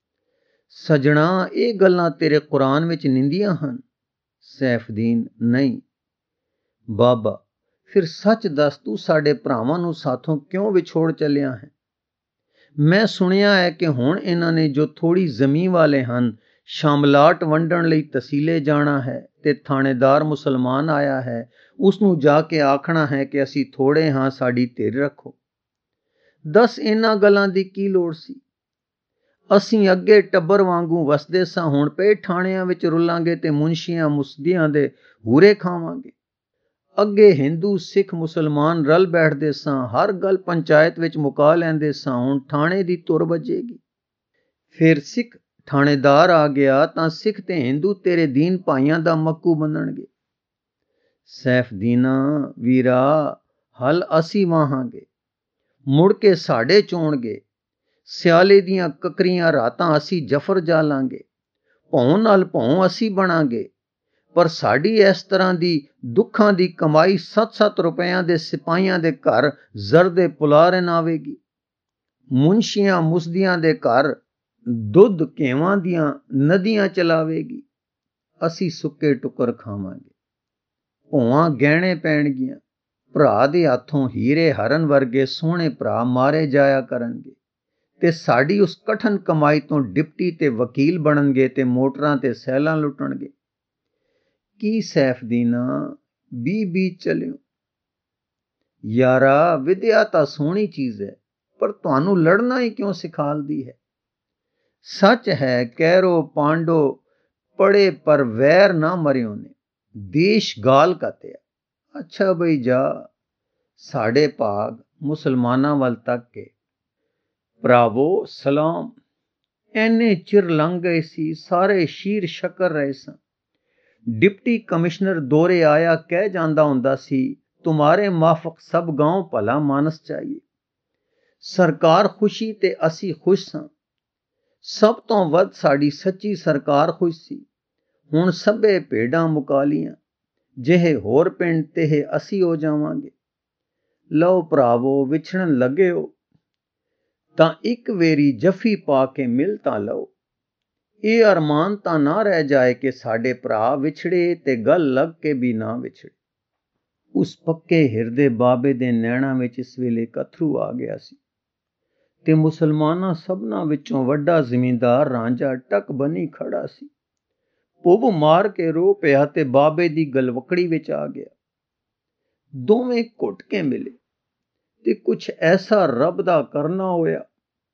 ਸਜਣਾ, ਇਹ ਗੱਲਾਂ ਤੇਰੇ ਕੁਰਾਨ ਵਿੱਚ ਨਿੰਦੀਆਂ ਹਨ? ਸੈਫਦੀਨ, ਨਹੀਂ। ਬਾਬਾ, ਫਿਰ ਸੱਚ ਦੱਸ, ਤੂੰ ਸਾਡੇ ਭਰਾਵਾਂ ਨੂੰ ਸਾਥੋਂ ਕਿਉਂ ਵਿਛੋੜ ਚੱਲਿਆ ਹੈ? ਮੈਂ ਸੁਣਿਆ ਹੈ ਕਿ ਹੁਣ ਇਹਨਾਂ ਨੇ ਜੋ ਥੋੜੀ ਜ਼ਮੀਨ ਵਾਲੇ ਹਨ, ਸ਼ਾਮਲਾਟ ਵੰਡਣ ਲਈ ਤਸੀਲੇ ਜਾਣਾ ਹੈ ਤੇ ਥਾਣੇਦਾਰ ਮੁਸਲਮਾਨ ਆਇਆ ਹੈ, ਉਸ ਨੂੰ ਜਾ ਕੇ ਆਖਣਾ ਹੈ ਕਿ ਅਸੀਂ ਥੋੜੇ ਹਾਂ, ਸਾਡੀ ਧਿਰ ਰੱਖੋ। ਦੱਸ, ਇਹਨਾਂ ਗੱਲਾਂ ਦੀ ਕੀ ਲੋੜ ਸੀ? ਅਸੀਂ ਅੱਗੇ ਟੱਬਰ ਵਾਂਗੂ ਵਸਦੇ ਸਾਂ, ਹੁਣ ਪਏ ਠਾਣਿਆਂ ਵਿੱਚ ਰੁਲਾਂਗੇ ਤੇ ਮੁਨਸ਼ੀਆਂ ਮੁਸਦੀਆਂ ਦੇ ਹੂਰੇ ਖਾਵਾਂਗੇ। ਅੱਗੇ ਹਿੰਦੂ ਸਿੱਖ ਮੁਸਲਮਾਨ ਰਲ ਬੈਠਦੇ ਸਾਂ, ਹਰ ਗੱਲ ਪੰਚਾਇਤ ਵਿੱਚ ਮੁਕਾ ਲੈਂਦੇ ਸਾਂ, ਹੁਣ ਠਾਣੇ ਦੀ ਧੁਰ ਵੱਜੇਗੀ। ਫਿਰ ਸਿੱਖ ਠਾਣੇਦਾਰ ਆ ਗਿਆ ਤਾਂ ਸਿੱਖ ਤੇ ਹਿੰਦੂ ਤੇਰੇ ਦੀਨ ਭਾਈਆਂ ਦਾ ਮੱਕੂ ਬੰਨਣਗੇ। ਸੈਫਦੀਨਾ ਵੀਰਾ, ਹਲ ਅਸੀਂ ਵਾਹਾਂਗੇ, ਮੁੜ ਕੇ ਸਾਡੇ ਚੋਣਗੇ। ਸਿਆਲੇ ਦੀਆਂ ਕਕਰੀਆਂ ਰਾਤਾਂ ਅਸੀਂ ਜਫਰ ਜਾਲਾਂਗੇ, ਭੌਂ ਨਾਲ ਭੌਂ ਅਸੀਂ ਬਣਾਂਗੇ। ਪਰ ਸਾਡੀ ਇਸ ਤਰ੍ਹਾਂ ਦੀ ਦੁੱਖਾਂ ਦੀ ਕਮਾਈ ਸੱਤ-ਸੱਤ ਰੁਪਇਆਂ ਦੇ ਸਿਪਾਹੀਆਂ ਦੇ ਘਰ ਜ਼ਰਦੇ ਪੁਲਾਰਨ ਆਵੇਗੀ। ਮੁਨਸ਼ੀਆਂ ਮੁਸਦੀਆਂ ਦੇ ਘਰ ਦੁੱਧ ਘੇਵਾਂ ਦੀਆਂ ਨਦੀਆਂ ਚਲਾਵੇਗੀ। ਅਸੀਂ ਸੁੱਕੇ ਟੁੱਕਰ ਖਾਵਾਂਗੇ, ਭੌਆਂ ਗਹਿਣੇ ਪੈਣਗੀਆਂ, ਭਰਾ ਦੇ ਹੱਥੋਂ ਹੀਰੇ ਹਰਨ ਵਰਗੇ ਸੋਹਣੇ ਭਰਾ ਮਾਰੇ ਜਾਇਆ ਕਰਨਗੇ ਤੇ ਸਾਡੀ ਉਸ ਕਠਨ ਕਮਾਈ ਤੋਂ ਡਿਪਟੀ ਤੇ ਵਕੀਲ ਬਣਨਗੇ ਤੇ ਮੋਟਰਾਂ ਤੇ ਸੈਲਾਂ ਲੁੱਟਣਗੇ। ਕੀ ਸੈਫਦੀਨਾ ਬੀ ਬੀ ਚਲਿਓ। ਯਾਰਾ, ਵਿਦਿਆ ਤਾਂ ਸੋਹਣੀ ਚੀਜ਼ ਹੈ, ਪਰ ਤੁਹਾਨੂੰ ਲੜਨਾ ਹੀ ਕਿਉਂ ਸਿਖਾਲਦੀ ਹੈ। ਸੱਚ ਹੈ, ਕਹਿਰੋ ਪਾਂਡੋ ਪੜੇ ਪਰ ਵੈਰ ਨਾ ਮਰਿਓ ਨੇ, ਦੇਸ਼ ਗਾਲ ਕਾਤਿਆ। ਅੱਛਾ ਬਈ ਜਾ। ਸਾਡੇ ਭਾਗ ਮੁਸਲਮਾਨਾਂ ਵੱਲ ਤੱਕ ਕੇ, ਭਰਾਵੋ ਸਲਾਮ। ਐਨੇ ਚਿਰ ਲੰਘ ਗਏ ਸੀ, ਸਾਰੇ ਸ਼ੀਰ ਸ਼ੱਕਰ ਰਹੇ ਸਨ। ਡਿਪਟੀ ਕਮਿਸ਼ਨਰ ਦੋਰੇ ਆਇਆ ਕਹਿ ਜਾਂਦਾ ਹੁੰਦਾ ਸੀ, ਤੁਮਾਰੇ ਮਾਫਕ ਸਭ ਗਾਉਂ ਭਲਾ ਮਾਨਸ ਚਾਹੀਏ। ਸਰਕਾਰ ਖੁਸ਼ੀ ਤੇ ਅਸੀਂ ਖੁਸ਼ ਸਾਂ। ਸਭ ਤੋਂ ਵੱਧ ਸਾਡੀ ਸੱਚੀ ਸਰਕਾਰ ਖੁਸ਼ ਸੀ। ਹੁਣ ਸਭੇ ਭੇਡਾਂ ਮੁਕਾ ਲੀਆਂ, ਜਿਹੇ ਹੋਰ ਪਿੰਡ ਤੇ ਅਸੀਂ ਹੋ ਜਾਵਾਂਗੇ। ਲਓ ਭਰਾਵੋ, ਵਿਛੜਨ ਲੱਗੇ ਹੋ ਤਾਂ ਇੱਕ ਵੇਰੀ ਜੱਫੀ ਪਾ ਕੇ ਮਿਲ ਤਾਂ ਲਓ। ਇਹ ਅਰਮਾਨ ਤਾਂ ਨਾ ਰਹਿ ਜਾਏ ਕਿ ਸਾਡੇ ਭਰਾ ਵਿਛੜੇ ਤੇ ਗੱਲ ਲੱਗ ਕੇ ਵੀ ਨਾ ਵਿਛੜੇ। ਉਸ ਪੱਕੇ ਹਿਰਦੇ ਬਾਬੇ ਦੇ ਨੈਣਾਂ ਵਿੱਚ ਇਸ ਵੇਲੇ ਕਥਰੂ ਆ ਗਿਆ ਸੀ ਤੇ ਮੁਸਲਮਾਨਾਂ ਸਭਨਾਂ ਵਿੱਚੋਂ ਵੱਡਾ ਜ਼ਿਮੀਂਦਾਰ ਰਾਂਝਾ ਟਕ ਬਣੀ ਖੜਾ ਸੀ। ਪੁੱਬ ਮਾਰ ਕੇ ਰੋ ਪਿਆ ਤੇ ਬਾਬੇ ਦੀ ਗਲਵਕੜੀ ਵਿੱਚ ਆ ਗਿਆ। ਦੋਵੇਂ ਘੁੱਟ ਕੇ ਮਿਲੇ ਤੇ ਕੁਛ ਐਸਾ ਰੱਬ ਦਾ ਕਰਨਾ ਹੋਇਆ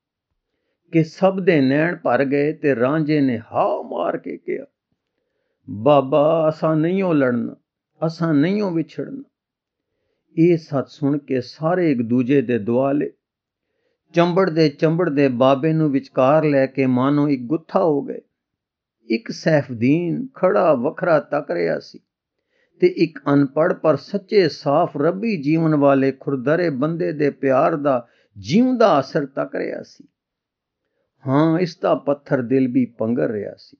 ਕਿ ਸਭ ਦੇ ਨੈਣ ਭਰ ਗਏ ਤੇ ਰਾਂਝੇ ਨੇ ਹਾ ਮਾਰ ਕੇ ਕਿਹਾ, ਬਾਬਾ ਅਸਾਂ ਨਹੀਂ ਹੋ ਲੜਨਾ, ਅਸਾਂ ਨਹੀਂ ਹੋ ਵਿਛੜਨਾ। ਇਹ ਸੱਚ ਸੁਣ ਕੇ ਸਾਰੇ ਇੱਕ ਦੂਜੇ ਦੇ ਦੁਆਲੇ ਚੰਬੜਦੇ ਚੰਬੜਦੇ ਬਾਬੇ ਨੂੰ ਵਿਚਕਾਰ ਲੈ ਕੇ ਮਾਨੋ ਇੱਕ ਗੁੱਥਾ ਹੋ ਗਏ। ਇੱਕ ਸੈਫਦੀਨ ਖੜਾ ਵੱਖਰਾ ਤੱਕ ਰਿਹਾ ਸੀ ਤੇ ਇੱਕ ਅਨਪੜ੍ਹ ਪਰ ਸੱਚੇ ਸਾਫ਼ ਰੱਬੀ ਜੀਵਨ ਵਾਲੇ ਖੁਰਦਰੇ ਬੰਦੇ ਦੇ ਪਿਆਰ ਦਾ ਜਿਉਂਦਾ ਅਸਰ ਤੱਕ ਰਿਹਾ ਸੀ। ਹਾਂ, ਇਸ ਦਾ ਪੱਥਰ ਦਿਲ ਵੀ ਪੰਗਰ ਰਿਹਾ ਸੀ।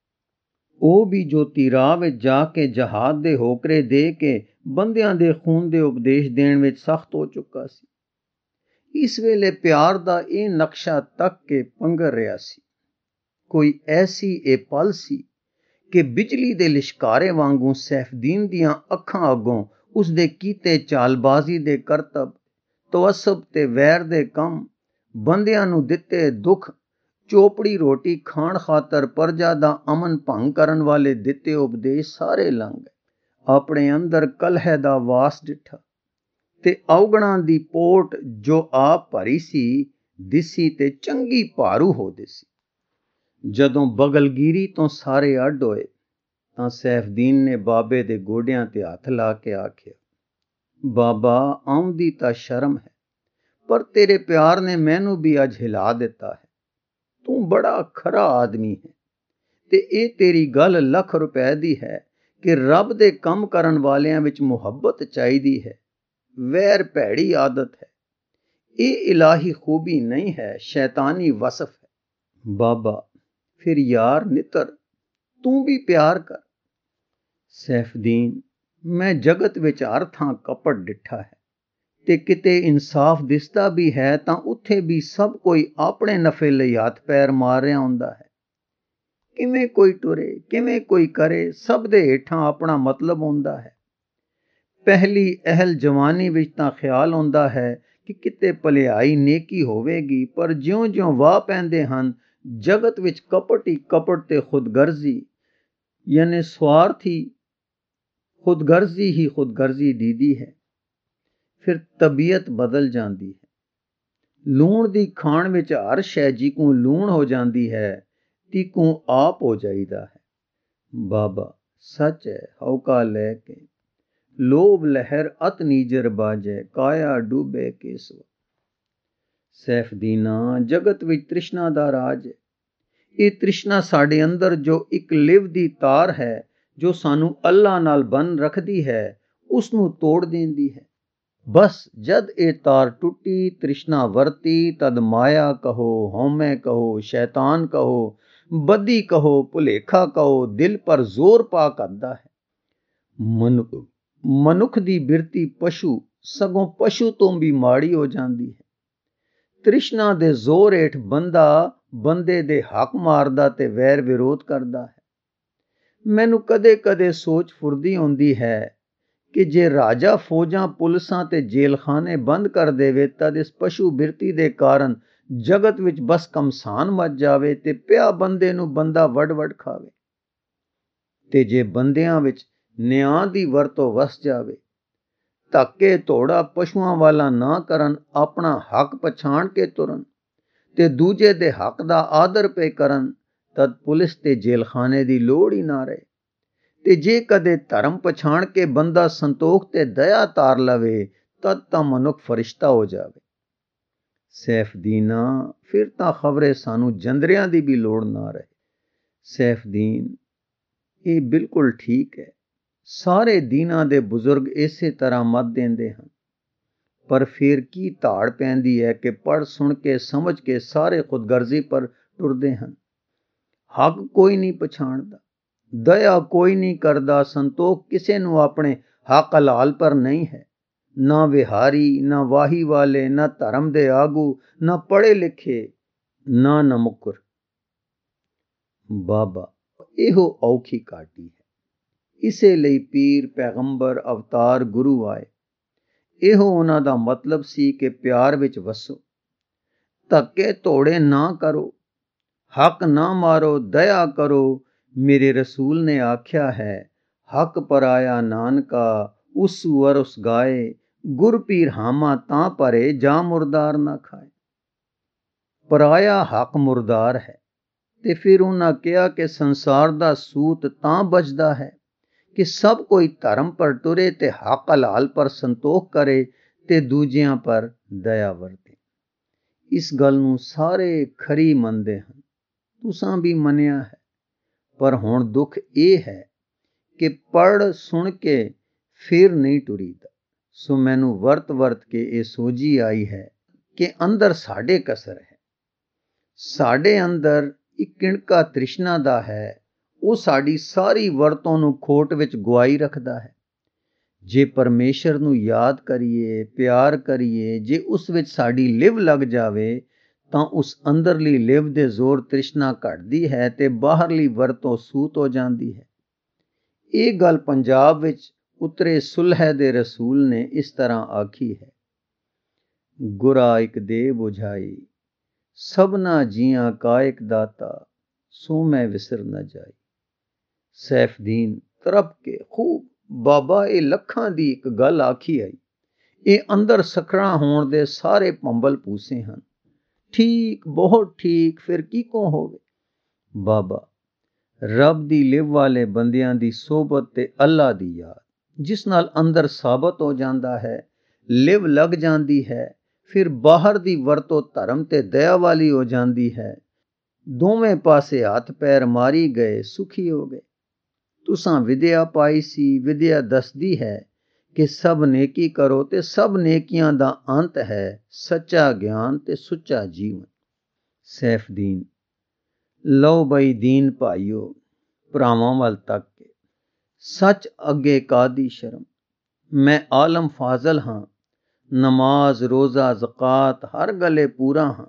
ਉਹ ਵੀ ਜੋ ਤੀਰਾ ਵਿੱਚ ਜਾ ਕੇ ਜਹਾਦ ਦੇ ਹੋਕਰੇ ਦੇ ਕੇ ਬੰਦਿਆਂ ਦੇ ਖੂਨ ਦੇ ਉਪਦੇਸ਼ ਦੇਣ ਵਿੱਚ ਸਖਤ ਹੋ ਚੁੱਕਾ ਸੀ। ਇਸ ਵੇਲੇ ਪਿਆਰ ਦਾ ਇਹ ਨਕਸ਼ਾ ਤੱਕ ਕੇ ਪੰਗਰ ਰਿਹਾ ਸੀ। ਕੋਈ ਐਸੀ ਇਹ ਪਲ ਸੀ ਕਿ ਬਿਜਲੀ ਦੇ ਲਿਸ਼ਕਾਰੇ ਵਾਂਗੂ ਸੈਫਦੀਨ ਦੀਆਂ ਅੱਖਾਂ ਅੱਗੋਂ ਉਸਦੇ ਕੀਤੇ ਚਾਲਬਾਜ਼ੀ ਦੇ ਕਰਤਬ, ਤਵੱਸਬ ਤੇ ਵੈਰ ਦੇ ਕੰਮ, ਬੰਦਿਆਂ ਨੂੰ ਦਿੱਤੇ ਦੁੱਖ, ਚੋਪੜੀ ਰੋਟੀ ਖਾਣ ਖਾਤਰ ਪਰਜਾ ਦਾ ਅਮਨ ਭੰਗ ਕਰਨ ਵਾਲੇ ਦਿੱਤੇ ਉਪਦੇਸ਼ ਸਾਰੇ ਲੰਘ ਗਏ। ਆਪਣੇ ਅੰਦਰ ਕਲਹ ਦਾ ਵਾਸ ਡਿੱਠਾ ਤੇ ਔਗਣਾਂ ਦੀ ਪੋਟ ਜੋ ਆਪ ਭਰੀ ਸੀ ਦਿਸੀ ਤੇ ਚੰਗੀ ਭਾਰੂ ਹੋ ਦਿਸੀ। ਜਦੋਂ ਬਗਲਗੀਰੀ ਤੋਂ ਸਾਰੇ ਅੱਡ ਹੋਏ ਤਾਂ ਸੈਫਦੀਨ ਨੇ ਬਾਬੇ ਦੇ ਗੋਡਿਆਂ ਤੇ ਹੱਥ ਲਾ ਕੇ ਆਖਿਆ, ਬਾਬਾ, ਆਉਂਦੀ ਤਾਂ ਸ਼ਰਮ ਹੈ, ਪਰ ਤੇਰੇ ਪਿਆਰ ਨੇ ਮੈਨੂੰ ਵੀ ਅੱਜ ਹਿਲਾ ਦਿੱਤਾ ਹੈ। ਤੂੰ ਬੜਾ ਖਰਾ ਆਦਮੀ ਹੈ ਤੇ ਇਹ ਤੇਰੀ ਗੱਲ ਲੱਖ ਰੁਪਏ ਦੀ ਹੈ ਕਿ ਰੱਬ ਦੇ ਕੰਮ ਕਰਨ ਵਾਲਿਆਂ ਵਿੱਚ ਮੁਹੱਬਤ ਚਾਹੀਦੀ ਹੈ। ਵੈਰ ਭੈੜੀ ਆਦਤ ਹੈ। ਇਹ ਇਲਾਹੀ ਖੂਬੀ ਨਹੀਂ ਹੈ, ਸ਼ੈਤਾਨੀ ਵਸਫ ਹੈ। ਬਾਬਾ, ਫਿਰ ਯਾਰ ਨਿੱਤਰ ਤੂੰ ਵੀ ਪਿਆਰ ਕਰ। ਸੈਫਦੀਨ, ਮੈਂ ਜਗਤ ਵਿੱਚ ਹਰ ਥਾਂ ਕਪਟ ਡਿੱਠਾ ਹੈ ਤੇ ਕਿਤੇ ਇਨਸਾਫ ਦਿਸਦਾ ਵੀ ਹੈ ਤਾਂ ਉੱਥੇ ਵੀ ਸਭ ਕੋਈ ਆਪਣੇ ਨਫੇ ਲਈ ਹੱਥ ਪੈਰ ਮਾਰ ਰਿਹਾ ਹੁੰਦਾ ਹੈ। ਕਿਵੇਂ ਕੋਈ ਟੁਰੇ, ਕਿਵੇਂ ਕੋਈ ਕਰੇ, ਸਭ ਦੇ ਹੇਠਾਂ ਆਪਣਾ ਮਤਲਬ ਹੁੰਦਾ ਹੈ। ਪਹਿਲੀ ਅਹਿਲ ਜਵਾਨੀ ਵਿੱਚ ਤਾਂ ਖਿਆਲ ਹੁੰਦਾ ਹੈ ਕਿ ਕਿਤੇ ਭਲਾਈ ਨੇਕੀ ਹੋਵੇਗੀ, ਪਰ ਜਿਉਂ-ਜਿਉਂ ਵਾਹ ਪੈਂਦੇ ਹਨ ਜਗਤ ਵਿੱਚ ਕਪਟ ਹੀ ਕਪਟ ਤੇ ਖੁਦਗਰਜ਼ੀ ਯਾਨੀ ਸਵਾਰਥੀ ਖੁਦਗਰਜ਼ੀ ਹੀ ਖੁਦਗਰਜ਼ੀ ਦੀਦੀ ਹੈ। ਫਿਰ ਤਬੀਅਤ ਬਦਲ ਜਾਂਦੀ ਹੈ। ਲੂਣ ਦੀ ਖਾਣ ਵਿੱਚ ਹਰ ਸ਼ੈ ਜਿਕੂ ਲੂਣ ਹੋ ਜਾਂਦੀ ਹੈ ਤਿਕੂ ਆਪ ਹੋ ਜਾਈਦਾ ਹੈ। ਬਾਬਾ, ਸੱਚ ਹੈ, ਹੌਕਾ ਲੈ ਕੇ ਲੋਭ ਲਹਿਰ ਅਤ ਨੀਜਰ ਬਾਜੈ, ਕਾਇਆ ਡੂਬੇ ਕੇਸਵਾ। ਸੈਫਦੀਨਾ, ਜਗਤ ਵਿੱਚ ਤ੍ਰਿਸ਼ਨਾ ਦਾ ਰਾਜ ਹੈ। ਇਹ ਤ੍ਰਿਸ਼ਨਾ ਸਾਡੇ ਅੰਦਰ ਜੋ ਇੱਕ ਲਿਵ ਦੀ ਤਾਰ ਹੈ ਜੋ ਸਾਨੂੰ ਅੱਲਾ ਨਾਲ ਬੰਨ ਰੱਖਦੀ ਹੈ, ਉਸ ਨੂੰ ਤੋੜ ਦਿੰਦੀ ਹੈ। ਬਸ ਜਦ ਇਹ ਤਾਰ ਟੁੱਟੀ, ਤ੍ਰਿਸ਼ਨਾ ਵਰਤੀ, ਤਦ ਮਾਇਆ ਕਹੋ, ਹਉਮੈ ਕਹੋ, ਸ਼ੈਤਾਨ ਕਹੋ, ਬਦੀ ਕਹੋ, ਭੁਲੇਖਾ ਕਹੋ, ਦਿਲ ਪਰ ਜ਼ੋਰ ਪਾ ਕਰਦਾ ਹੈ। ਮਨੁੱਖ ਮਨੁੱਖ ਦੀ ਬਿਰਤੀ ਪਸ਼ੂ ਸਗੋਂ ਪਸ਼ੂ ਤੋਂ ਵੀ ਮਾੜੀ ਹੋ ਜਾਂਦੀ ਹੈ। ਤ੍ਰਿਸ਼ਨਾ ਦੇ ਜ਼ੋਰ ਹੇਠ ਬੰਦਾ ਬੰਦੇ ਦੇ ਹੱਕ ਮਾਰਦਾ ਤੇ ਵੈਰ ਵਿਰੋਧ ਕਰਦਾ ਹੈ। ਮੈਨੂੰ ਕਦੇ ਕਦੇ ਸੋਚ ਫੁਰਦੀ ਹੁੰਦੀ ਹੈ ਕਿ ਜੇ ਰਾਜਾ ਫੌਜਾਂ ਪੁਲਿਸਾਂ ਤੇ ਜੇਲਖਾਨੇ ਬੰਦ ਕਰ ਦੇਵੇ ਤਦ ਇਸ ਪਸ਼ੂ ਬਿਰਤੀ ਦੇ ਕਾਰਨ ਜਗਤ ਵਿੱਚ ਬਸ ਕਮਸਾਨ ਮਚ ਜਾਵੇ ਤੇ ਪਿਆ ਬੰਦੇ ਨੂੰ ਬੰਦਾ ਵੱਢ ਵੱਢ ਖਾਵੇ। ਤੇ ਜੇ ਬੰਦਿਆਂ ਵਿੱਚ ਨਿਆਂ ਦੀ ਵਰਤੋਂ ਵਸ ਜਾਵੇ, ਧੱਕੇ ਧੋੜਾ ਪਸ਼ੂਆਂ ਵਾਲਾ ਨਾ ਕਰਨ, ਆਪਣਾ ਹੱਕ ਪਛਾਣ ਕੇ ਤੁਰਨ ਤੇ ਦੂਜੇ ਦੇ ਹੱਕ ਦਾ ਆਦਰ ਪੇ ਕਰਨ, ਤਦ ਪੁਲਿਸ ਤੇ ਜੇਲਖਾਨੇ ਦੀ ਲੋੜ ਹੀ ਨਾ ਰਹੇ। ਤੇ ਜੇ ਕਦੇ ਧਰਮ ਪਛਾਣ ਕੇ ਬੰਦਾ ਸੰਤੋਖ ਤੇ ਦਇਆ ਤਾਰ ਲਵੇ, ਤਦ ਤਾਂ ਮਨੁੱਖ ਫਰਿਸ਼ਤਾ ਹੋ ਜਾਵੇ। ਸੈਫਦੀਨਾ, ਫਿਰ ਤਾਂ ਖਬਰੇ ਸਾਨੂੰ ਜੰਦਰਿਆਂ ਦੀ ਵੀ ਲੋੜ ਨਾ ਰਹੇ। ਸੈਫਦੀਨ, ਇਹ ਬਿਲਕੁਲ ਠੀਕ ਹੈ। ਸਾਰੇ ਦੀਨਾਂ ਦੇ ਬਜ਼ੁਰਗ ਇਸੇ ਤਰ੍ਹਾਂ ਮਤ ਦਿੰਦੇ ਹਨ। ਪਰ ਫਿਰ ਕੀ ਧਾੜ ਪੈਂਦੀ ਹੈ ਕਿ ਪੜ੍ਹ ਸੁਣ ਕੇ ਸਮਝ ਕੇ ਸਾਰੇ ਖੁਦਗਰਜ਼ੀ ਪਰ ਟੁਰਦੇ ਹਨ। ਹੱਕ ਕੋਈ ਨਹੀਂ ਪਛਾਣਦਾ, ਦਇਆ ਕੋਈ ਨਹੀਂ ਕਰਦਾ, ਸੰਤੋਖ ਕਿਸੇ ਨੂੰ ਆਪਣੇ ਹੱਕ ਹਲਾਲ ਪਰ ਨਹੀਂ ਹੈ। ਨਾ ਵਿਹਾਰੀ, ਨਾ ਵਾਹੀ ਵਾਲੇ, ਨਾ ਧਰਮ ਦੇ ਆਗੂ, ਨਾ ਪੜ੍ਹੇ ਲਿਖੇ, ਨਾ ਨਮੁਕਰ। ਬਾਬਾ, ਇਹੋ ਔਖੀ ਘਾਟੀ ਹੈ। ਇਸੇ ਲਈ ਪੀਰ, ਪੈਗੰਬਰ, ਅਵਤਾਰ, ਗੁਰੂ ਆਏ। ਇਹੋ ਉਹਨਾਂ ਦਾ ਮਤਲਬ ਸੀ ਕਿ ਪਿਆਰ ਵਿੱਚ ਵਸੋ, ਧੱਕੇ ਧੋੜੇ ਨਾ ਕਰੋ, ਹੱਕ ਨਾ ਮਾਰੋ, ਦਇਆ ਕਰੋ। ਮੇਰੇ ਰਸੂਲ ਨੇ ਆਖਿਆ ਹੈ, ਹੱਕ ਪਰਾਇਆ ਨਾਨਕਾ ਉਸ ਵਰ ਉਸ ਗਾਏ, ਗੁਰ ਪੀਰ ਹਾਮਾ ਤਾਂ ਭਰੇ ਜਾਂ ਮੁਰਦਾਰ ਨਾ ਖਾਏ। ਪਰਾਇਆ ਹੱਕ ਮੁਰਦਾਰ ਹੈ। ਤੇ ਫਿਰ ਉਹਨਾਂ ਕਿਹਾ ਕਿ ਸੰਸਾਰ ਦਾ ਸੂਤ ਤਾਂ ਬਚਦਾ ਹੈ ਕਿ ਸਭ ਕੋਈ ਧਰਮ ਪਰ ਟੁਰੇ ਤੇ ਹੱਕ ਹਲਾਲ ਪਰ ਸੰਤੋਖ ਕਰੇ ਤੇ ਦੂਜਿਆਂ ਪਰ ਦਇਆ ਵਰਤੇ। ਇਸ ਗੱਲ ਨੂੰ ਸਾਰੇ ਖਰੀ ਮੰਨਦੇ ਹਨ, ਤੁਸਾਂ ਵੀ ਮੰਨਿਆ ਹੈ। ਪਰ ਹੁਣ ਦੁੱਖ ਇਹ ਹੈ ਕਿ ਪੜ੍ਹ ਸੁਣ ਕੇ ਫਿਰ ਨਹੀਂ ਟੁਰੀਦਾ। ਸੋ ਮੈਨੂੰ ਵਰਤ ਵਰਤ ਕੇ ਇਹ ਸੋਝੀ ਆਈ ਹੈ ਕਿ ਅੰਦਰ ਸਾਡੇ ਕਸਰ ਹੈ। ਸਾਡੇ ਅੰਦਰ ਇੱਕ ਕਿਣਕਾ ਤ੍ਰਿਸ਼ਨਾ ਦਾ ਹੈ, ਉਹ ਸਾਡੀ ਸਾਰੀ ਵਰਤੋਂ ਨੂੰ ਖੋਟ ਵਿੱਚ ਗੁਆਈ ਰੱਖਦਾ ਹੈ। ਜੇ ਪਰਮੇਸ਼ਰ ਨੂੰ ਯਾਦ ਕਰੀਏ, ਪਿਆਰ ਕਰੀਏ, ਜੇ ਉਸ ਵਿੱਚ ਸਾਡੀ ਲਿਵ ਲੱਗ ਜਾਵੇ, ਤਾਂ ਉਸ ਅੰਦਰਲੀ ਲਿਵ ਦੇ ਜ਼ੋਰ ਤ੍ਰਿਸ਼ਨਾ ਘਟਦੀ ਹੈ ਤੇ ਬਾਹਰਲੀ ਵਰਤੋਂ ਸੂਤ ਹੋ ਜਾਂਦੀ ਹੈ। ਇਹ ਗੱਲ ਪੰਜਾਬ ਵਿੱਚ ਉਤਰੇ ਸੁਲਹ ਦੇ ਰਸੂਲ ਨੇ ਇਸ ਤਰ੍ਹਾਂ ਆਖੀ ਹੈ, ਗੁਰਾ ਇੱਕ ਦੇ ਬੁਝਾਈ, ਸਭਨਾ ਜੀਆਂ ਕਾ ਇੱਕ ਦਾਤਾ, ਸੋ ਮੈਂ ਵਿਸਰ ਨਾ ਜਾਈ। ਸੈਫਦੀਨ ਤਰਪ ਕੇ ਖੂਬ, ਬਾਬਾ ਇਹ ਲੱਖਾਂ ਦੀ ਇੱਕ ਗੱਲ ਆਖੀ ਆਈ। ਇਹ ਅੰਦਰ ਸਖਣਾ ਹੋਣ ਦੇ ਸਾਰੇ ਭੰਬਲ ਪੂਸੇ ਹਨ। ਠੀਕ, ਬਹੁਤ ਠੀਕ, ਫਿਰ ਕੀ ਕੋ ਹੋਵੇ। ਬਾਬਾ, ਰੱਬ ਦੀ ਲਿਵ ਵਾਲੇ ਬੰਦਿਆਂ ਦੀ ਸੋਬਤ ਤੇ ਅੱਲਾ ਦੀ ਯਾਦ, ਜਿਸ ਨਾਲ ਅੰਦਰ ਸਾਬਤ ਹੋ ਜਾਂਦਾ ਹੈ, ਲਿਵ ਲੱਗ ਜਾਂਦੀ ਹੈ, ਫਿਰ ਬਾਹਰ ਦੀ ਵਰਤੋਂ ਧਰਮ ਤੇ ਦਇਆ ਵਾਲੀ ਹੋ ਜਾਂਦੀ ਹੈ। ਦੋਵੇਂ ਪਾਸੇ ਹੱਥ ਪੈਰ ਮਾਰੀ ਗਏ, ਸੁਖੀ ਹੋ ਗਏ। ਤੁਸਾਂ ਵਿਦਿਆ ਪਾਈ ਸੀ, ਵਿਦਿਆ ਦੱਸਦੀ ਹੈ ਕਿ ਸਭ ਨੇਕੀ ਕਰੋ ਤੇ ਸਭ ਨੇਕੀਆਂ ਦਾ ਅੰਤ ਹੈ ਸੱਚਾ ਗਿਆਨ ਤੇ ਸੁੱਚਾ ਜੀਵਨ। ਸੈਫਦੀਨ, ਲਓ ਬਈ ਦੀਨ ਭਾਈਓ, ਭਰਾਵਾਂ ਵੱਲ ਤੱਕ ਕੇ, ਸੱਚ ਅੱਗੇ ਕਾਦੀ ਸ਼ਰਮ। ਮੈਂ ਆਲਮ ਫਾਜ਼ਲ ਹਾਂ, ਨਮਾਜ਼, ਰੋਜ਼ਾ, ਜ਼ਕਾਤ ਹਰ ਗੱਲੇ ਪੂਰਾ ਹਾਂ,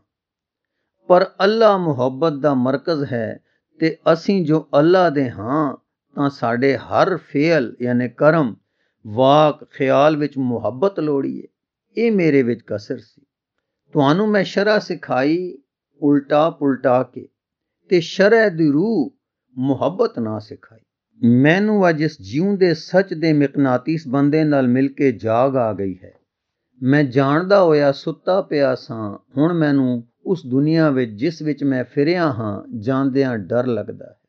ਪਰ ਅੱਲਾ ਮੁਹੱਬਤ ਦਾ ਮਰਕਜ਼ ਹੈ ਤੇ ਅਸੀਂ ਜੋ ਅੱਲਾ ਦੇ ਹਾਂ ਤਾਂ ਸਾਡੇ ਹਰ ਫੇਲ ਯਾਨੀ ਕਰਮ, ਵਾਕ, ਖਿਆਲ ਵਿੱਚ ਮੁਹੱਬਤ ਲੋੜੀਏ। ਇਹ ਮੇਰੇ ਵਿੱਚ ਕਸਰ ਸੀ। ਤੁਹਾਨੂੰ ਮੈਂ ਸ਼ਰਅ ਸਿਖਾਈ ਉਲਟਾ ਪੁਲਟਾ ਕੇ, ਤੇ ਸ਼ਰਅ ਦੀ ਰੂਹ ਮੁਹੱਬਤ ਨਾ ਸਿਖਾਈ। ਮੈਨੂੰ ਅੱਜ ਇਸ ਜਿਉਂਦੇ ਸੱਚ ਦੇ ਮਿਕਨਾਤੀਸ ਬੰਦੇ ਨਾਲ ਮਿਲ ਕੇ ਜਾਗ ਆ ਗਈ ਹੈ। ਮੈਂ ਜਾਣਦਾ ਹੋਇਆ ਸੁੱਤਾ ਪਿਆ ਸਾਂ, ਹੁਣ ਮੈਨੂੰ ਉਸ ਦੁਨੀਆ ਵਿੱਚ ਜਿਸ ਵਿੱਚ ਮੈਂ ਫਿਰਿਆ ਹਾਂ ਜਾਂਦਿਆਂ ਡਰ ਲੱਗਦਾ ਹੈ।